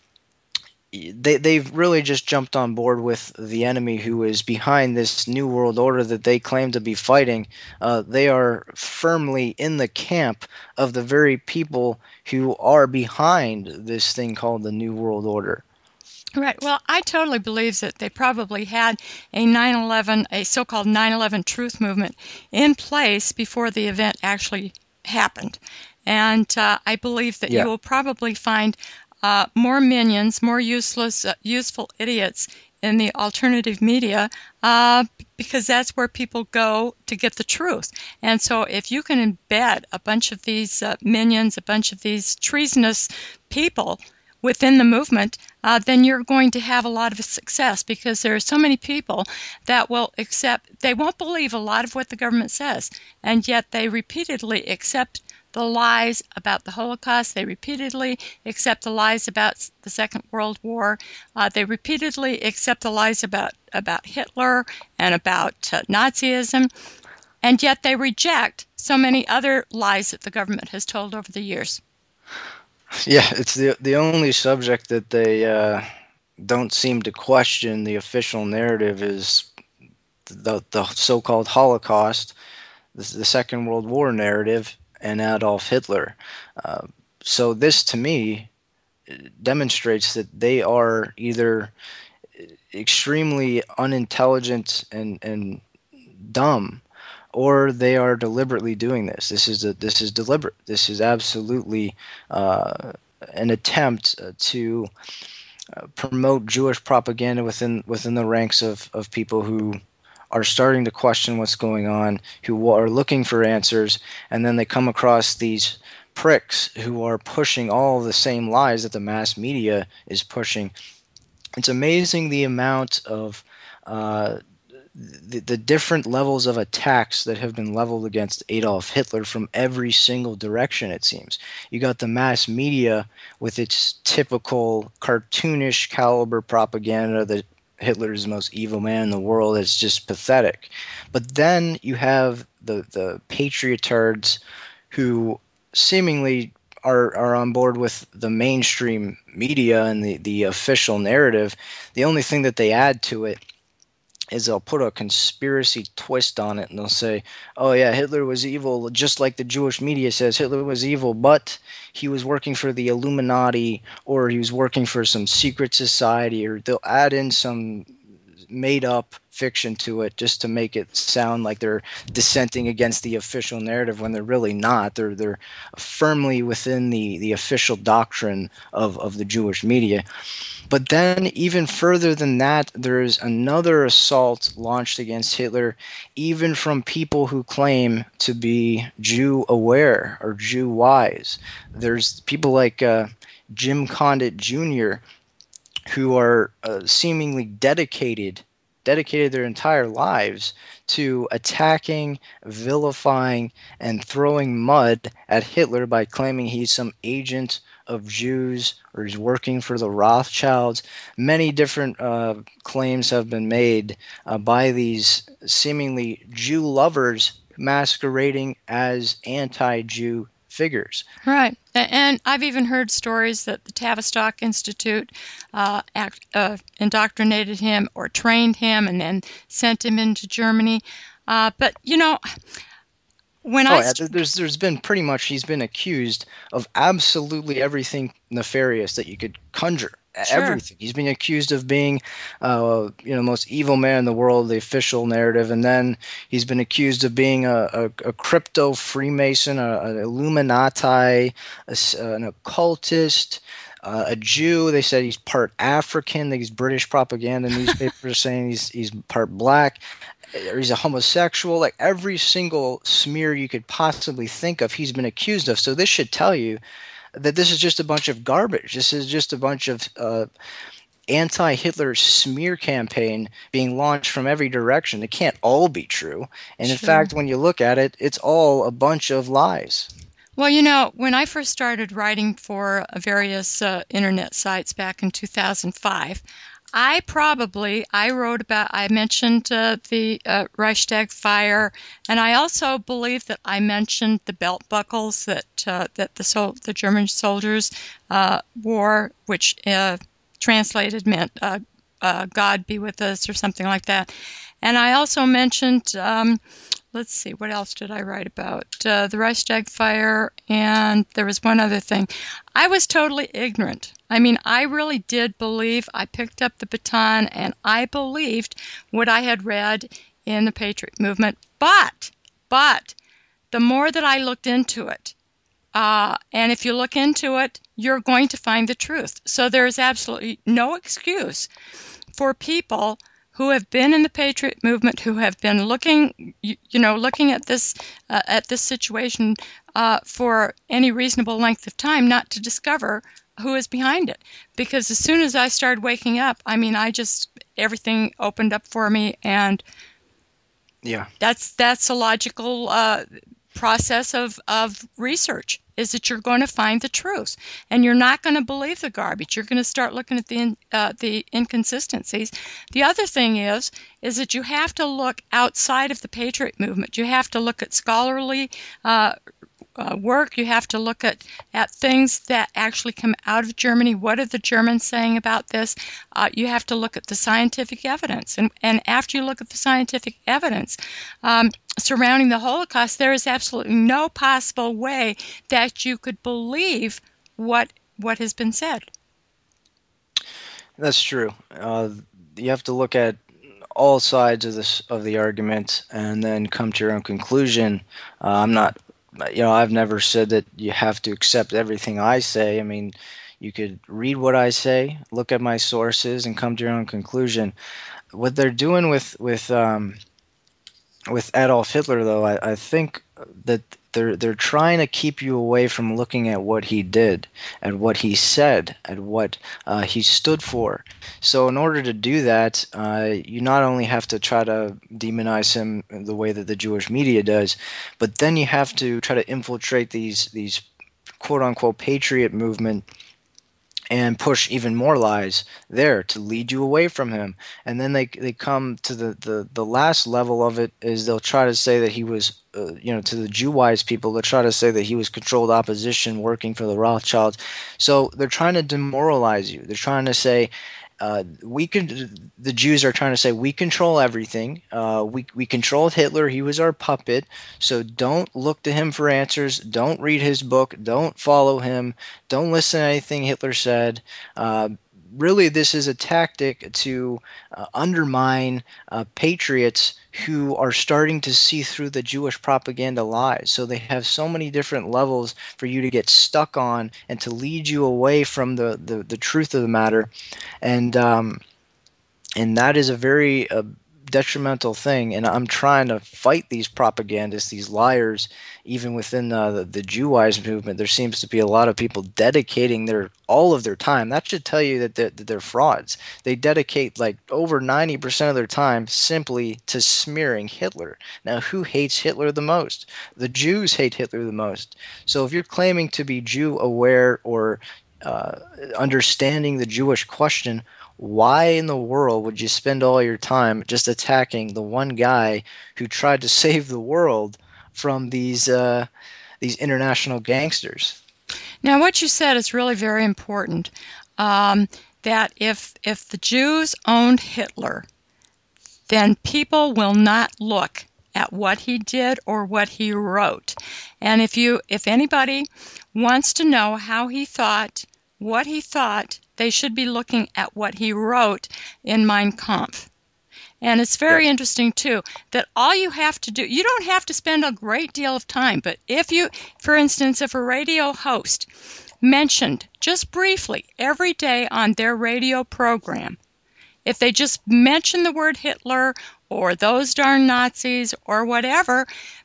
They, they've really just jumped on board with the enemy who is behind this new world order that they claim to be fighting. Uh, they are firmly in the camp of the very people who are behind this thing called the new world order. Right. Well, I totally believe that they probably had a nine eleven, a so-called nine eleven truth movement in place before the event actually happened. And uh, I believe that Yeah. you will probably find uh, more minions, more useless, uh, useful idiots in the alternative media uh, because that's where people go to get the truth. And so if you can embed a bunch of these uh, minions, a bunch of these treasonous people within the movement, uh, then you're going to have a lot of success because there are so many people that will accept, they won't believe a lot of what the government says, and yet they repeatedly accept the lies about the Holocaust. They repeatedly accept the lies about the Second World War. Uh, they repeatedly accept the lies about, about Hitler and about uh, Nazism, and yet they reject so many other lies that the government has told over the years. Yeah, it's the the only subject that they uh, don't seem to question. The official narrative is the the so-called Holocaust, the, the Second World War narrative, and Adolf Hitler. Uh, so this, to me, demonstrates that they are either extremely unintelligent and and dumb, or they are deliberately doing this. This is a, this is deliberate. This is absolutely uh, an attempt uh, to uh, promote Jewish propaganda within within the ranks of, of people who are starting to question what's going on, who are looking for answers, and then they come across these pricks who are pushing all the same lies that the mass media is pushing. It's amazing the amount of uh, the, the different levels of attacks that have been leveled against Adolf Hitler from every single direction, it seems. You got the mass media with its typical cartoonish caliber propaganda that Hitler is the most evil man in the world. It's just pathetic. But then you have the, the patriotards who seemingly are, are on board with the mainstream media and the, the official narrative. The only thing that they add to it is they'll put a conspiracy twist on it, and they'll say, oh yeah, Hitler was evil, just like the Jewish media says Hitler was evil, but he was working for the Illuminati, or he was working for some secret society, or they'll add in some made-up fiction to it just to make it sound like they're dissenting against the official narrative when they're really not. They're they're firmly within the, the official doctrine of, of the Jewish media. But then, even further than that, there's another assault launched against Hitler, even from people who claim to be Jew-aware or Jew-wise. There's people like uh, Jim Condit Junior, who are uh, seemingly dedicated, dedicated their entire lives to attacking, vilifying, and throwing mud at Hitler by claiming he's some agent of Jews or he's working for the Rothschilds. Many different uh, claims have been made uh, by these seemingly Jew lovers masquerading as anti-Jew figures. Right. And I've even heard stories that the Tavistock Institute uh, act, uh, indoctrinated him or trained him and then sent him into Germany. Uh, but, you know, when oh, I... yeah, there's there's been pretty much, he's been accused of absolutely everything nefarious that you could conjure. Sure. Everything. He's been accused of being, uh, you know, most evil man in the world, the official narrative, and then he's been accused of being a, a, a crypto Freemason, a, an Illuminati, a, an occultist, uh, a Jew. They said he's part African. These British propaganda newspapers are saying he's he's part black, or he's a homosexual. Like every single smear you could possibly think of, he's been accused of. So this should tell you that this is just a bunch of garbage. This is just a bunch of uh, anti-Hitler smear campaign being launched from every direction. It can't all be true. And in Sure. fact, when you look at it, it's all a bunch of lies. Well, you know, when I first started writing for various uh, internet sites back in two thousand five, I probably I wrote about I mentioned uh, the uh, Reichstag fire, and I also believe that I mentioned the belt buckles that uh, that the sol- the German soldiers uh, wore, which uh, translated meant uh, uh, "God be with us" or something like that. And I also mentioned. Um, Let's see, what else did I write about? Uh, the Reichstag fire, and there was one other thing. I was totally ignorant. I mean, I really did believe. I picked up the baton, and I believed what I had read in the Patriot movement. But, but, the more that I looked into it, uh, and if you look into it, you're going to find the truth. So there is absolutely no excuse for people who have been in the Patriot movement, who have been looking, you, you know, looking at this uh, at this situation uh, for any reasonable length of time, not to discover who is behind it. Because as soon as I started waking up, I mean, I just everything opened up for me, and Yeah. that's that's a logical uh, process of, of research, is that you're going to find the truth, and you're not going to believe the garbage. You're going to start looking at the uh, the inconsistencies. The other thing is is that you have to look outside of the Patriot movement. You have to look at scholarly uh, uh, work. You have to look at, at things that actually come out of Germany. What are the Germans saying about this? Uh, you have to look at the scientific evidence. And, and after you look at the scientific evidence um, surrounding the Holocaust, there is absolutely no possible way that you could believe what what has been said. That's true. Uh, you have to look at all sides of this of the argument and then come to your own conclusion. Uh, I'm not, you know, I've never said that you have to accept everything I say. I mean, you could read what I say, look at my sources, and come to your own conclusion. What they're doing with with um, with Adolf Hitler, though, I, I think that they're they're trying to keep you away from looking at what he did, at what he said, at what uh, he stood for. So, in order to do that, uh, you not only have to try to demonize him the way that the Jewish media does, but then you have to try to infiltrate these these quote unquote patriot movement and push even more lies there to lead you away from him. And then they they come to the the, the last level of it is they'll try to say that he was uh, you know, to the Jew-wise people, they'll try to say that he was controlled opposition working for the Rothschilds. So they're trying to demoralize you. They're trying to say uh, we can. The Jews are trying to say we control everything. Uh, we we controlled Hitler. He was our puppet. So don't look to him for answers. Don't read his book. Don't follow him. Don't listen to anything Hitler said. Uh, really, this is a tactic to uh, undermine uh, patriots who are starting to see through the Jewish propaganda lies. So they have so many different levels for you to get stuck on and to lead you away from the, the, the truth of the matter. And um, and that is a very uh, detrimental thing. And I'm trying to fight these propagandists, these liars, even within uh, the, the Jew-wise movement. There seems to be a lot of people dedicating their all of their time. That should tell you that they're, that they're frauds. They dedicate like over ninety percent of their time simply to smearing Hitler. Now, who hates Hitler the most? The Jews hate Hitler the most. So if you're claiming to be Jew aware or uh, understanding the Jewish question, why in the world would you spend all your time just attacking the one guy who tried to save the world from these uh, these international gangsters? Now, what you said is really very important. Um, that if if the Jews owned Hitler, then people will not look at what he did or what he wrote. And if you if anybody wants to know how he thought, what he thought, they should be looking at what he wrote in Mein Kampf. And it's very Yes. interesting, too, that all you have to do, you don't have to spend a great deal of time, but if you, for instance, if a radio host mentioned just briefly every day on their radio program, if they just mention the word Hitler or those darn Nazis or whatever,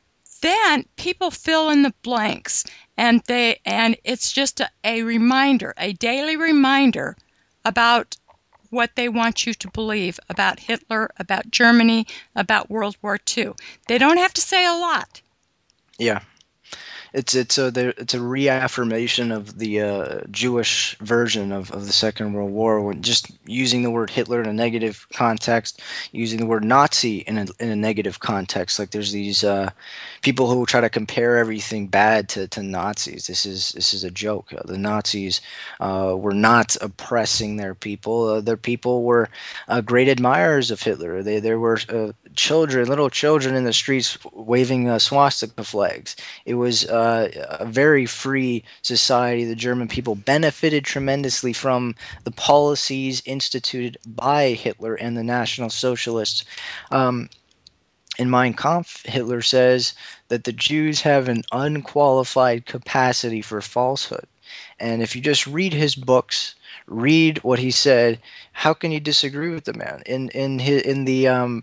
then people fill in the blanks, and they and it's just a, a reminder, a daily reminder about what they want you to believe about Hitler, about Germany, about World War Two. They don't have to say a lot. Yeah. It's it's a there, it's a reaffirmation of the uh, Jewish version of, of the Second World War, when just using the word Hitler in a negative context, using the word Nazi in a in a negative context. Like there's these uh, people who try to compare everything bad to, to Nazis. This is this is a joke. Uh, the Nazis uh, were not oppressing their people. Uh, their people were uh, great admirers of Hitler. They there were uh, children, little children in the streets waving uh, swastika flags. It was uh, a very free society. The German people benefited tremendously from the policies instituted by Hitler and the National Socialists. Um, in Mein Kampf, Hitler says that the Jews have an unqualified capacity for falsehood. And if you just read his books, read what he said, how can you disagree with the man? In in his, in the um,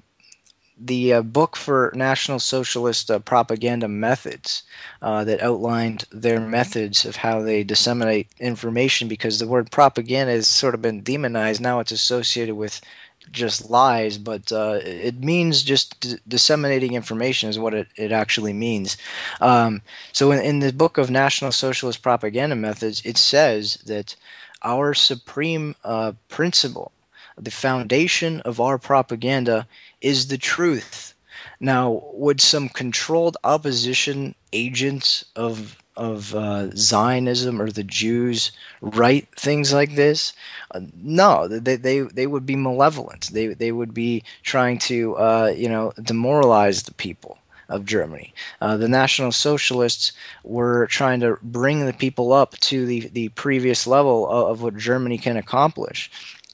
the uh, book for National Socialist uh, propaganda methods uh, that outlined their methods of how they disseminate information, because the word propaganda has sort of been demonized. Now it's associated with just lies, but uh, it means just d- disseminating information is what it, it actually means. Um, so in, in the book of National Socialist propaganda methods, it says that our supreme uh, principle, the foundation of our propaganda, is the truth. Now, would some controlled opposition agents of of uh, Zionism or the Jews write things like this? Uh, no, they, they they would be malevolent. They they would be trying to uh, you know demoralize the people of Germany. Uh, the National Socialists were trying to bring the people up to the, the previous level of, of what Germany can accomplish.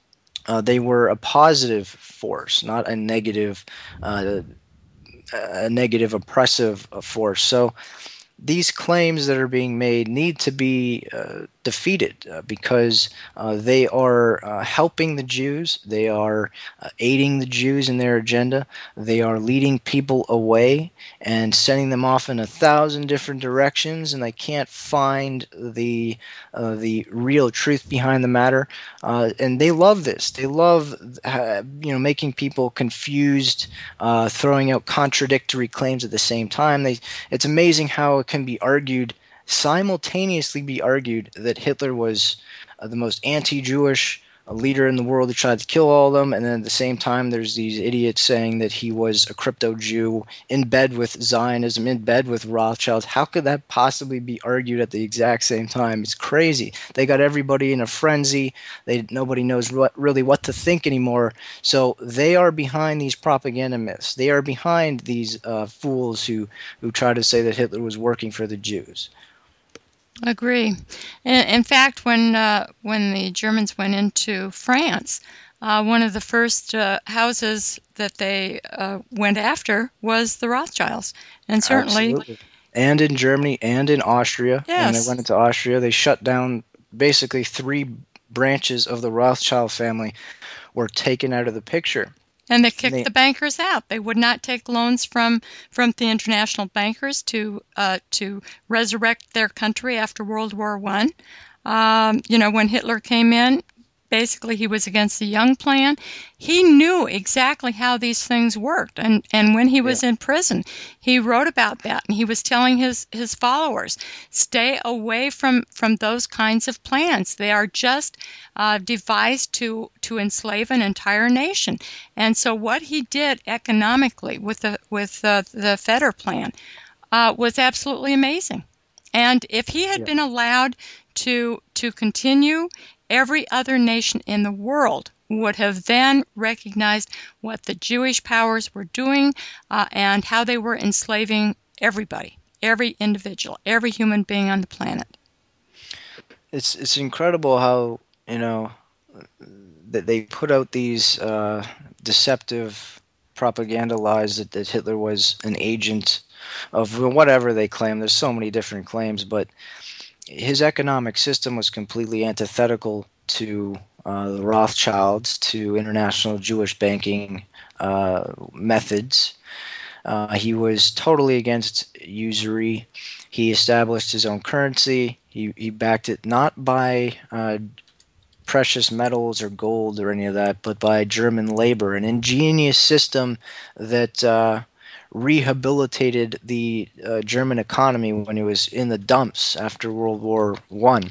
Uh, they were a positive force, not a negative, uh, a negative oppressive force. So these claims that are being made need to be uh, defeated uh, because uh, they are uh, helping the Jews. They are uh, aiding the Jews in their agenda. They are leading people away and sending them off in a thousand different directions, and they can't find the uh, the real truth behind the matter. Uh, and they love this. They love uh, you know making people confused, uh, throwing out contradictory claims at the same time. They it's amazing how it can be argued, simultaneously be argued, that Hitler was uh, the most anti-Jewish uh, leader in the world who tried to kill all of them, and then at the same time there's these idiots saying that he was a crypto-Jew in bed with Zionism, in bed with Rothschilds. How could that possibly be argued at the exact same time? It's crazy. They got everybody in a frenzy. They nobody knows what, really what to think anymore. So they are behind these propaganda myths. They are behind these uh, fools who who try to say that Hitler was working for the Jews. Agree. In, in fact, when uh, when the Germans went into France, uh, one of the first uh, houses that they uh, went after was the Rothschilds, and certainly, Absolutely. And in Germany and in Austria. When they yes. went into Austria, they shut down basically three branches of the Rothschild family were taken out of the picture. And they And kicked they, the bankers out. They would not take loans from from the international bankers to uh, to resurrect their country after World War One. Um, you know, when Hitler came in, basically he was against the Young Plan. He knew exactly how these things worked, and and when he yeah. was in prison, he wrote about that, and he was telling his his followers, stay away from from those kinds of plans. They are just uh, devised to to enslave an entire nation. And so what he did economically with the with uh, the Feder plan uh, was absolutely amazing. And if he had Yeah. been allowed to to continue, every other nation in the world would have then recognized what the Jewish powers were doing uh, and how they were enslaving everybody, every individual, every human being on the planet. It's it's incredible how, you know, that they put out these uh, deceptive propaganda lies that, that Hitler was an agent of whatever they claim. There's so many different claims, but his economic system was completely antithetical to uh, the Rothschilds, to international Jewish banking uh, methods. Uh, he was totally against usury. He established his own currency. He, he backed it not by uh, precious metals or gold or any of that, but by German labor, an ingenious system that uh, rehabilitated the uh, German economy when it was in the dumps after World War One.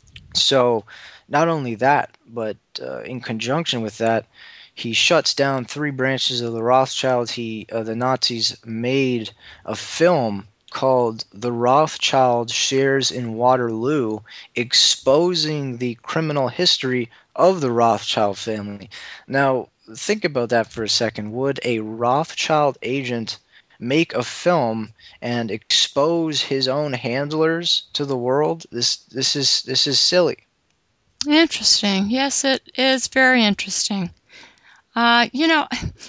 So, not only that, but uh, in conjunction with that, he shuts down three branches of the Rothschilds. He, uh, the Nazis, made a film called "The Rothschild Shares in Waterloo," exposing the criminal history of the Rothschild family. Now, think about that for a second. Would a Rothschild agent make a film and expose his own handlers to the world? This this is this is silly. Interesting. Yes, it is very interesting. Uh, you know,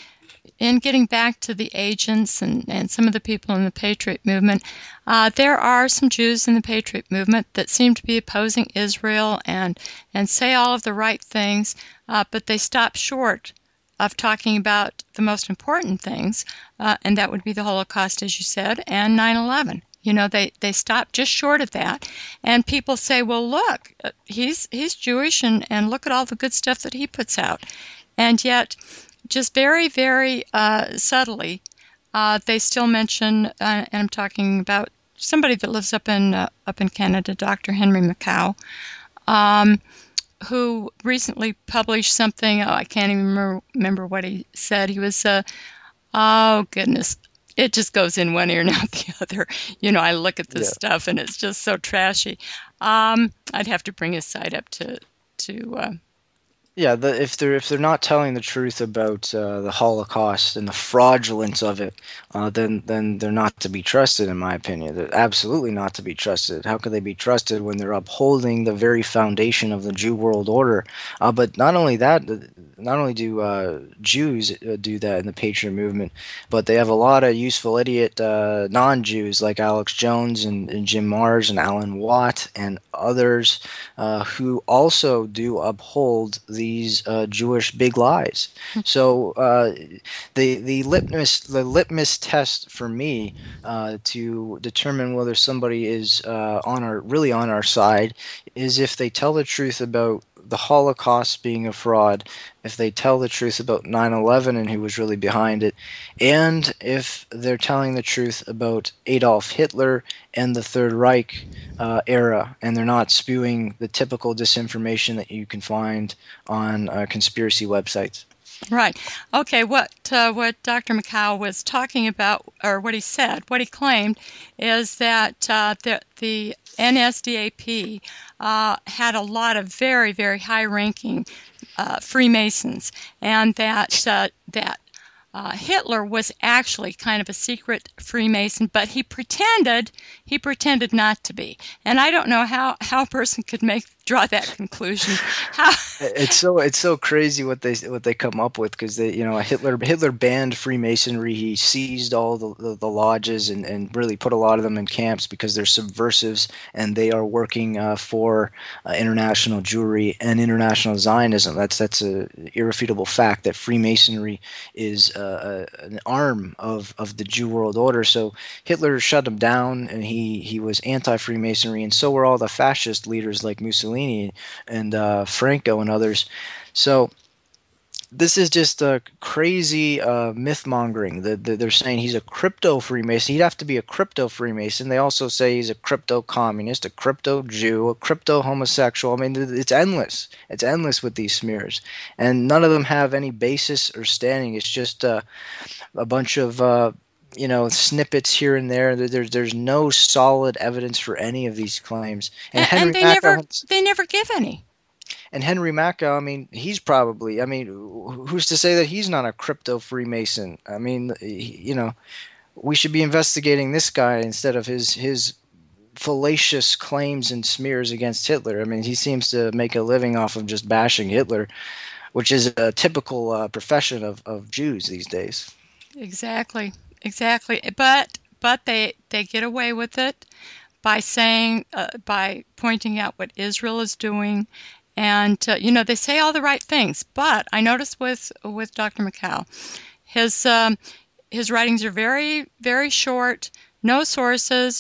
in getting back to the agents and, and some of the people in the Patriot movement, uh, there are some Jews in the Patriot movement that seem to be opposing Israel and, and say all of the right things, uh, but they stop short of talking about the most important things, uh, and that would be the Holocaust, as you said, and nine eleven. You know, they, they stop just short of that, and people say, well, look, uh, he's he's Jewish, and, and look at all the good stuff that he puts out. And yet, just very, very uh, subtly, uh, they still mention, uh, and I'm talking about somebody that lives up in uh, up in Canada, Doctor Henry Makow, um, who recently published something. Oh, I can't even remember, remember what he said. He was, uh, oh goodness, it just goes in one ear and out the other. You know, I look at this Yeah. stuff and it's just so trashy. Um, I'd have to bring his site up to to. Uh, Yeah, the, if they're if they're not telling the truth about uh, the Holocaust and the fraudulence of it, uh, then then they're not to be trusted, in my opinion. They're absolutely not to be trusted. How could they be trusted when they're upholding the very foundation of the Jew world order? Uh, but not only that, not only do uh, Jews uh, do that in the Patriot movement, but they have a lot of useful idiot uh, non-Jews like Alex Jones and, and Jim Marrs and Alan Watt and others uh, who also do uphold these uh, Jewish big lies. So uh, the the litmus the litmus test for me uh, to determine whether somebody is uh, on our really on our side is if they tell the truth about the Holocaust being a fraud, if they tell the truth about nine eleven and who was really behind it, and if they're telling the truth about Adolf Hitler and the Third Reich uh, era, and they're not spewing the typical disinformation that you can find on uh, conspiracy websites. Right. Okay. What uh, what Doctor Makow was talking about, or what he said, what he claimed, is that uh, the the N S D A P uh, had a lot of very very high-ranking uh, Freemasons, and that uh, that uh, Hitler was actually kind of a secret Freemason, but he pretended he pretended not to be. And I don't know how, how a person could make draw that conclusion. How It's so it's so crazy what they what they come up with, because they you know Hitler Hitler banned Freemasonry. He seized all the, the, the lodges and, and really put a lot of them in camps because they're subversives and they are working uh, for uh, international Jewry and international Zionism. That's that's a irrefutable fact that Freemasonry is uh, a, an arm of, of the Jew world order. So Hitler shut them down, and he he was anti-Freemasonry, and so were all the fascist leaders like Mussolini and uh, Franco and others. So this is just a crazy uh, myth mongering. The, the, they're saying he's a crypto Freemason. He'd have to be a crypto Freemason. They also say he's a crypto communist, a crypto Jew, a crypto homosexual. I mean, it's endless. It's endless with these smears, and none of them have any basis or standing. It's just uh, a bunch of uh, you know snippets here and there. There's there's no solid evidence for any of these claims. And and, Henry and they Mackay never they never give any. and Henry Mackay, I mean, he's probably, I mean, who's to say that he's not a crypto Freemason? I mean, he, you know, we should be investigating this guy instead of his his fallacious claims and smears against Hitler. I mean, he seems to make a living off of just bashing Hitler, which is a typical uh, profession of, of Jews these days. Exactly, exactly. But but they they get away with it by saying uh, by pointing out what Israel is doing, and uh, you know they say all the right things. But I noticed with with Doctor Makow, his um, his writings are very very short, no sources.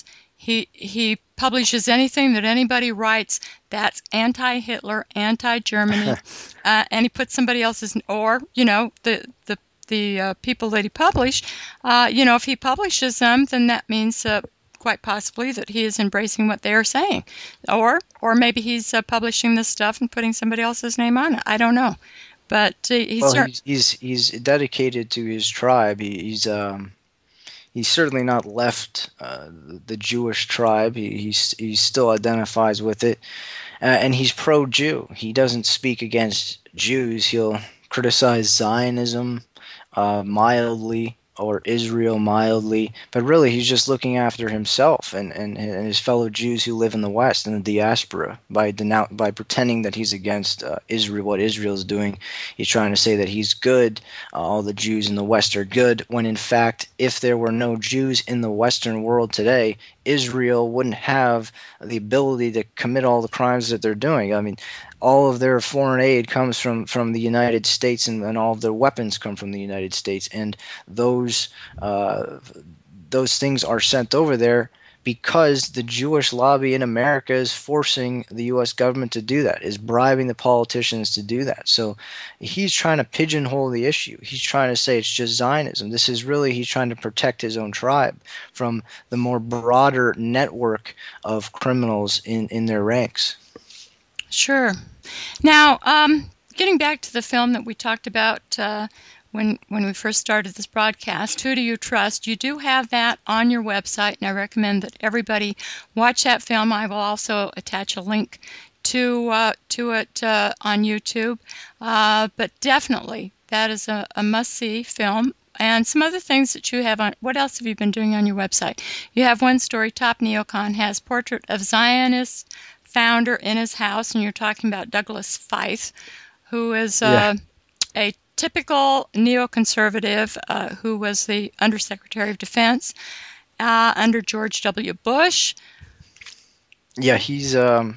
he he publishes anything that anybody writes that's anti-Hitler, anti-Germany, uh, and he puts somebody else's, or you know, the the the uh, people that he published. Uh, you know, if he publishes them, then that means uh, quite possibly that he is embracing what they are saying, or or maybe he's uh, publishing this stuff and putting somebody else's name on it. I don't know, but uh, he's Well, certain. he's he's he's dedicated to his tribe. He, he's um he's certainly not left uh, the Jewish tribe. He he's, he still identifies with it, uh, and he's pro-Jew. He doesn't speak against Jews. He'll criticize Zionism uh, mildly, or Israel mildly, but really he's just looking after himself and, and, and his fellow Jews who live in the West and the diaspora by denoun- by pretending that he's against uh, Israel, what Israel's doing. He's trying to say that he's good, uh, all the Jews in the West are good, when in fact, if there were no Jews in the Western world today, Israel wouldn't have the ability to commit all the crimes that they're doing. I mean, all of their foreign aid comes from, from the United States, and, and all of their weapons come from the United States, and those uh, those things are sent over there because the Jewish lobby in America is forcing the U S government to do that, is bribing the politicians to do that. So he's trying to pigeonhole the issue. He's trying to say it's just Zionism. This is really, he's trying to protect his own tribe from the more broader network of criminals in, in their ranks. Sure. Now, um, getting back to the film that we talked about uh, when when we first started this broadcast, Who Do You Trust? You do have that on your website, and I recommend that everybody watch that film. I will also attach a link to uh, to it uh, on YouTube. Uh, but definitely, that is a, a must-see film. And some other things that you have on, what else have you been doing on your website? You have one story, Top Neocon has portrait of Zionist founder in his house, and you're talking about Douglas Feith, who is uh, Yeah. a typical neoconservative uh, who was the Undersecretary of Defense uh, under George W. Bush. Yeah, he's um,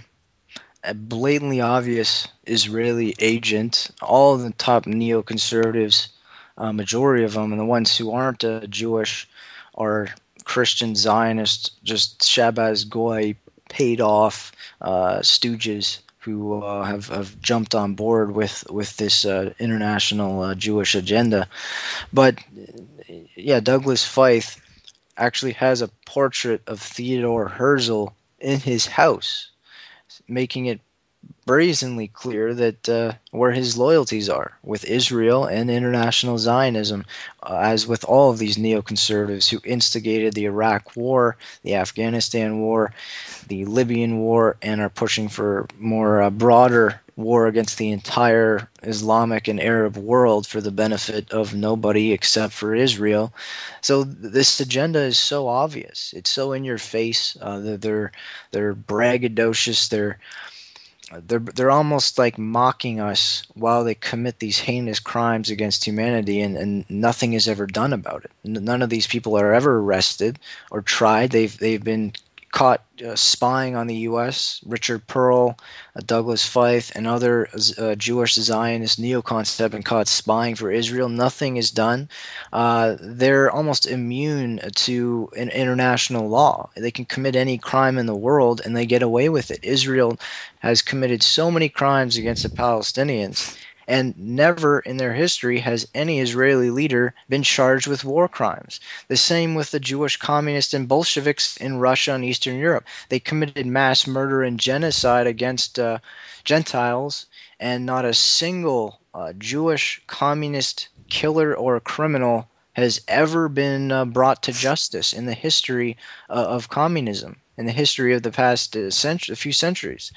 a blatantly obvious Israeli agent. All of the top neoconservatives, uh, majority of them, and the ones who aren't uh, Jewish, are Christian Zionists, just Shabbos Goy paid off uh, stooges who uh, have, have jumped on board with, with this uh, international uh, Jewish agenda. But yeah, Douglas Feith actually has a portrait of Theodore Herzl in his house, making it brazenly clear that uh, where his loyalties are with Israel and international Zionism, uh, as with all of these neoconservatives who instigated the Iraq War, the Afghanistan War, the Libyan War, and are pushing for more uh, broader war against the entire Islamic and Arab world for the benefit of nobody except for Israel. So this agenda is so obvious. It's so in your face. Uh, they're they're braggadocious. They're they're they're almost like mocking us while they commit these heinous crimes against humanity, and, and nothing is ever done about it. None of these people are ever arrested or tried. They've they've been caught uh, spying on the U S. Richard Pearl, uh, Douglas Feith, and other uh, Jewish Zionist neocons have been caught spying for Israel. Nothing is done. Uh, they're almost immune to an international law. They can commit any crime in the world and they get away with it. Israel has committed so many crimes against the Palestinians, and never in their history has any Israeli leader been charged with war crimes. The same with the Jewish communists and Bolsheviks in Russia and Eastern Europe. They committed mass murder and genocide against uh, Gentiles, and not a single uh, Jewish communist killer or criminal has ever been uh, brought to justice in the history uh, of communism, in the history of the past uh, century, a few centuries.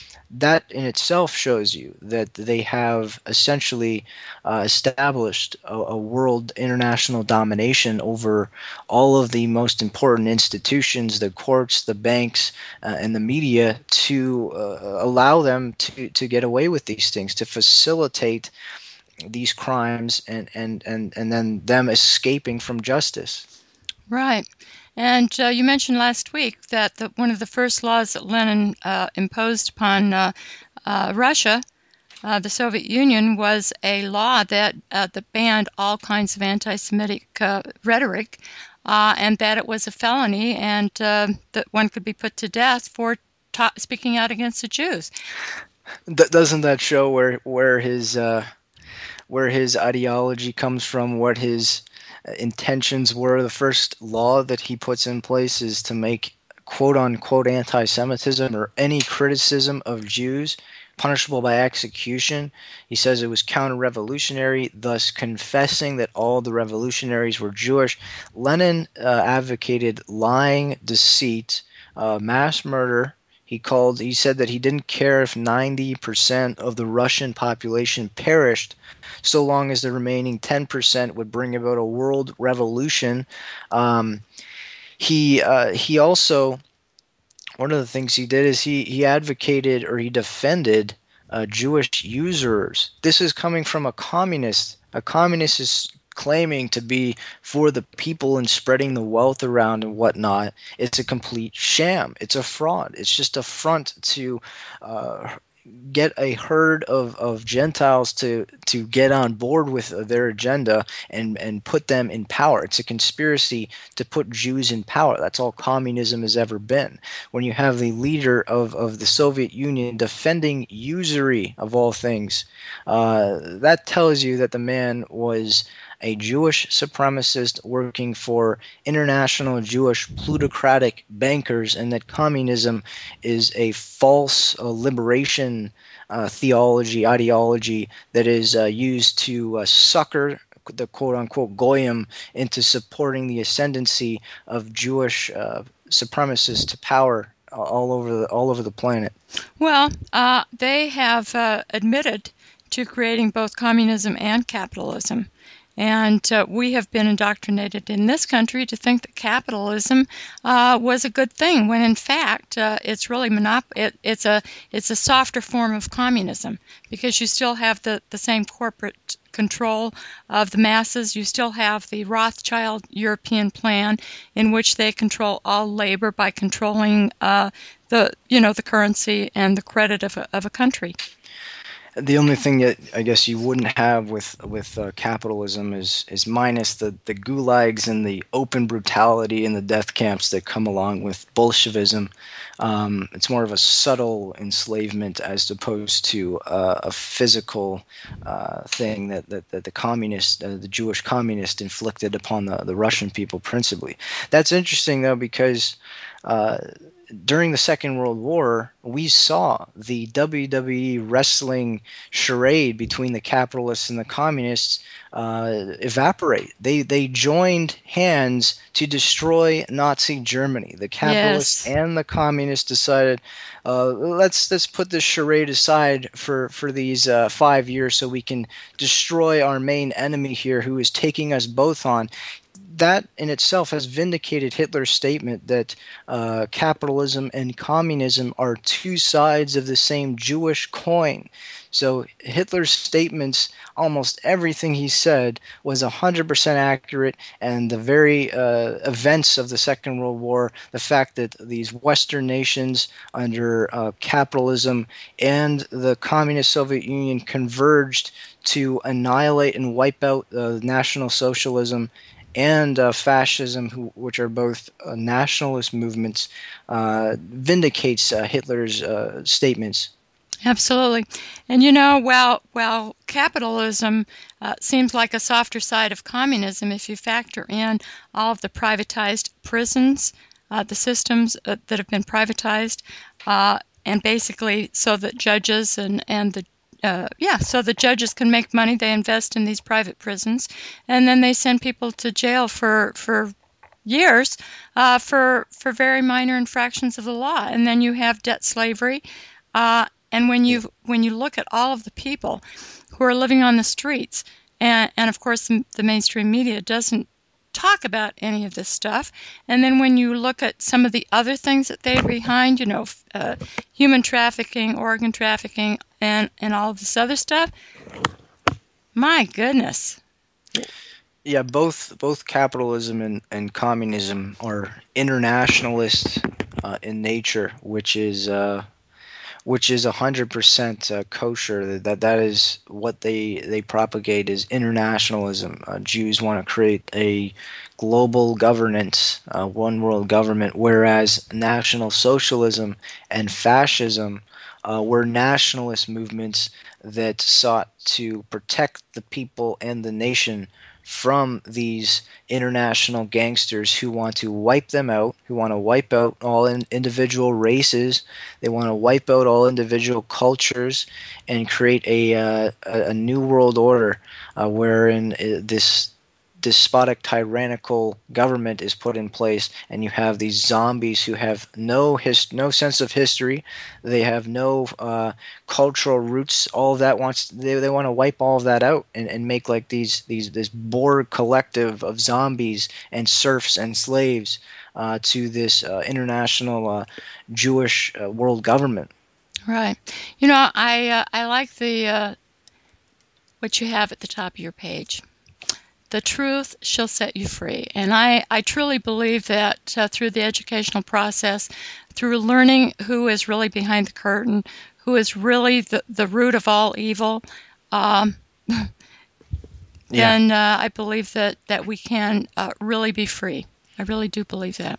That in itself shows you that they have essentially uh, established a, a world international domination over all of the most important institutions, the courts, the banks, uh, and the media, to uh, allow them to, to get away with these things, to facilitate these crimes, and, and, and, and then them escaping from justice. Right. And uh, you mentioned last week that the, one of the first laws that Lenin uh, imposed upon uh, uh, Russia, uh, the Soviet Union, was a law that, uh, that banned all kinds of anti-Semitic uh, rhetoric uh, and that it was a felony, and uh, that one could be put to death for ta- speaking out against the Jews. D- doesn't that show where where his uh, where his ideology comes from, what his uh, intentions were? The first law that he puts in place is to make quote unquote anti Semitism or any criticism of Jews punishable by execution. He says it was counter revolutionary, thus confessing that all the revolutionaries were Jewish. Lenin uh, advocated lying, deceit, uh, mass murder. He called. He said that he didn't care if ninety percent of the Russian population perished, so long as the remaining ten percent would bring about a world revolution. Um, he uh, he also, one of the things he did is he he advocated, or he defended uh, Jewish usurers. This is coming from a communist. A communist is claiming to be for the people and spreading the wealth around and whatnot. It's a complete sham. It's a fraud. It's just a front to uh, get a herd of, of Gentiles to to get on board with their agenda and and put them in power. It's a conspiracy to put Jews in power. That's all communism has ever been. When you have the leader of, of the Soviet Union defending usury of all things, uh, that tells you that the man was a Jewish supremacist working for international Jewish plutocratic bankers, and that communism is a false uh, liberation uh, theology, ideology that is uh, used to uh, sucker the quote-unquote goyim into supporting the ascendancy of Jewish uh, supremacists to power all over the, all over the planet. Well, uh, they have uh, admitted to creating both communism and capitalism. And uh, we have been indoctrinated in this country to think that capitalism uh, was a good thing, when in fact uh, it's really monop- it, it's a it's a softer form of communism, because you still have the, the same corporate control of the masses. You still have the Rothschild European plan, in which they control all labor by controlling uh, the you know the currency and the credit of a, of a country. The only thing that I guess you wouldn't have with with uh, capitalism is is minus the the gulags and the open brutality and the death camps that come along with Bolshevism. Um, it's more of a subtle enslavement as opposed to uh, a physical uh, thing that, that, that the communist, uh, the Jewish communist, inflicted upon the, the Russian people principally. That's interesting though, because uh, during the Second World War, we saw the W W E wrestling charade between the capitalists and the communists uh, evaporate. They they joined hands to destroy Nazi Germany. The capitalists Yes. and the communists decided, uh, let's let's put this charade aside for for these uh, five years so we can destroy our main enemy here, who is taking us both on. That in itself has vindicated Hitler's statement that uh, capitalism and communism are two sides of the same Jewish coin. So Hitler's statements, almost everything he said, was one hundred percent accurate, and the very uh, events of the Second World War, the fact that these Western nations under uh, capitalism and the communist Soviet Union converged to annihilate and wipe out uh, National Socialism and uh, fascism, who, which are both uh, nationalist movements, uh, vindicates uh, Hitler's uh, statements. Absolutely. And you know, while, while capitalism uh, seems like a softer side of communism, if you factor in all of the privatized prisons, uh, the systems uh, that have been privatized, uh, and basically so that judges and, and the uh, yeah, so the judges can make money. They invest in these private prisons, and then they send people to jail for for years uh, for for very minor infractions of the law. And then you have debt slavery. Uh, and when you when you look at all of the people who are living on the streets, and, and of course the, the mainstream media doesn't talk about any of this stuff. And then when you look at some of the other things that they're behind, you know, uh, human trafficking, organ trafficking, and, and all of this other stuff, my goodness. Yeah, both both capitalism and, and communism are internationalist uh, in nature, which is uh, which is one hundred percent uh, kosher. That that is what they they propagate is internationalism. Uh, Jews want to create a global governance, uh, one world government, whereas National Socialism and fascism uh, were nationalist movements that sought to protect the people and the nation from these international gangsters who want to wipe them out, who want to wipe out all in individual races. They want to wipe out all individual cultures and create a uh, a, a new world order uh, wherein uh, this despotic tyrannical government is put in place, and you have these zombies who have no his no sense of history. They have no uh, cultural roots. All of that wants they, they want to wipe all of that out and, and make like these these this Borg collective of zombies and serfs and slaves uh, to this uh, international uh, Jewish uh, world government. Right. You know, I uh, I like the uh, what you have at the top of your page. The truth shall set you free. And I, I truly believe that uh, through the educational process, through learning who is really behind the curtain, who is really the, the root of all evil, um, Yeah. then uh, I believe that, that we can uh, really be free. I really do believe that.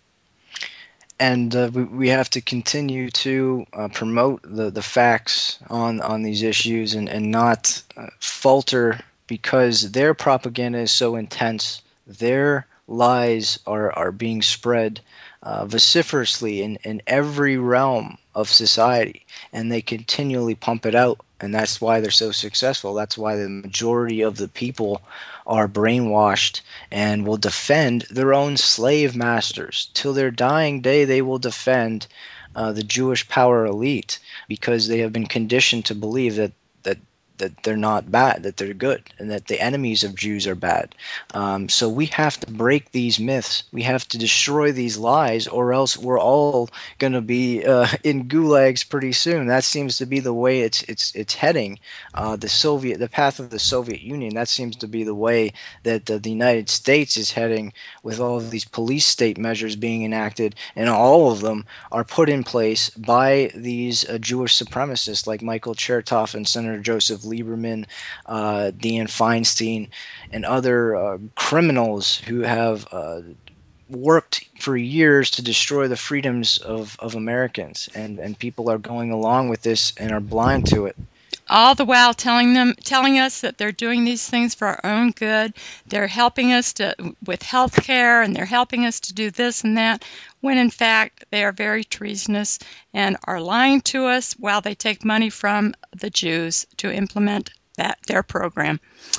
And uh, we, we have to continue to uh, promote the, the facts on, on these issues and, and not uh, falter because their propaganda is so intense. Their lies are, are being spread uh, vociferously in, in every realm of society, and they continually pump it out. And that's why they're so successful. That's why the majority of the people are brainwashed and will defend their own slave masters. Till their dying day, they will defend uh, the Jewish power elite because they have been conditioned to believe that, that that they're not bad, that they're good, and that the enemies of Jews are bad. Um, so we have to break these myths. We have to destroy these lies, or else we're all going to be uh, in gulags pretty soon. That seems to be the way it's it's it's heading. Uh, the Soviet, the path of the Soviet Union. That seems to be the way that uh, the United States is heading, with all of these police state measures being enacted, and all of them are put in place by these uh, Jewish supremacists like Michael Chertoff and Senator Joseph Lieberman, uh, Dianne Feinstein, and other uh, criminals who have uh, worked for years to destroy the freedoms of, of Americans. And, and people are going along with this and are blind to it. All the while telling them, telling us that they're doing these things for our own good. They're helping us to, with health care, and they're helping us to do this and that, when in fact they are very treasonous and are lying to us while they take money from the Jews to implement that their program.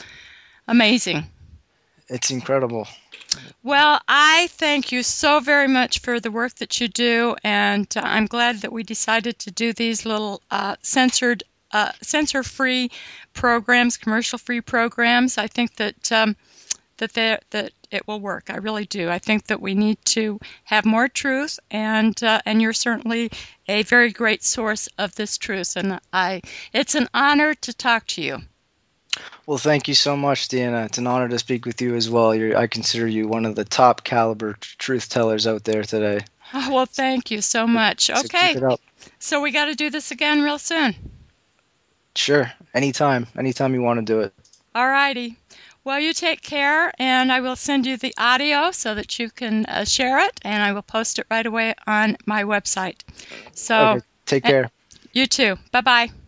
Amazing. It's incredible. Well, I thank you so very much for the work that you do, and uh, I'm glad that we decided to do these little uh, censored Uh, censor-free programs, commercial-free programs. I think that um, that they, that it will work. I really do. I think that we need to have more truth, and uh, and you're certainly a very great source of this truth. And I, it's an honor to talk to you. Well, thank you so much, Deanna. It's an honor to speak with you as well. You're, I consider you one of the top caliber tr- truth tellers out there today. Oh, well, thank you so much. So Okay, keep it up. so we got to do this again real soon. Sure. Anytime. Anytime you want to do it. All righty. Well, you take care, and I will send you the audio so that you can uh, share it, and I will post it right away on my website. So, Okay. Take care. You too. Bye-bye.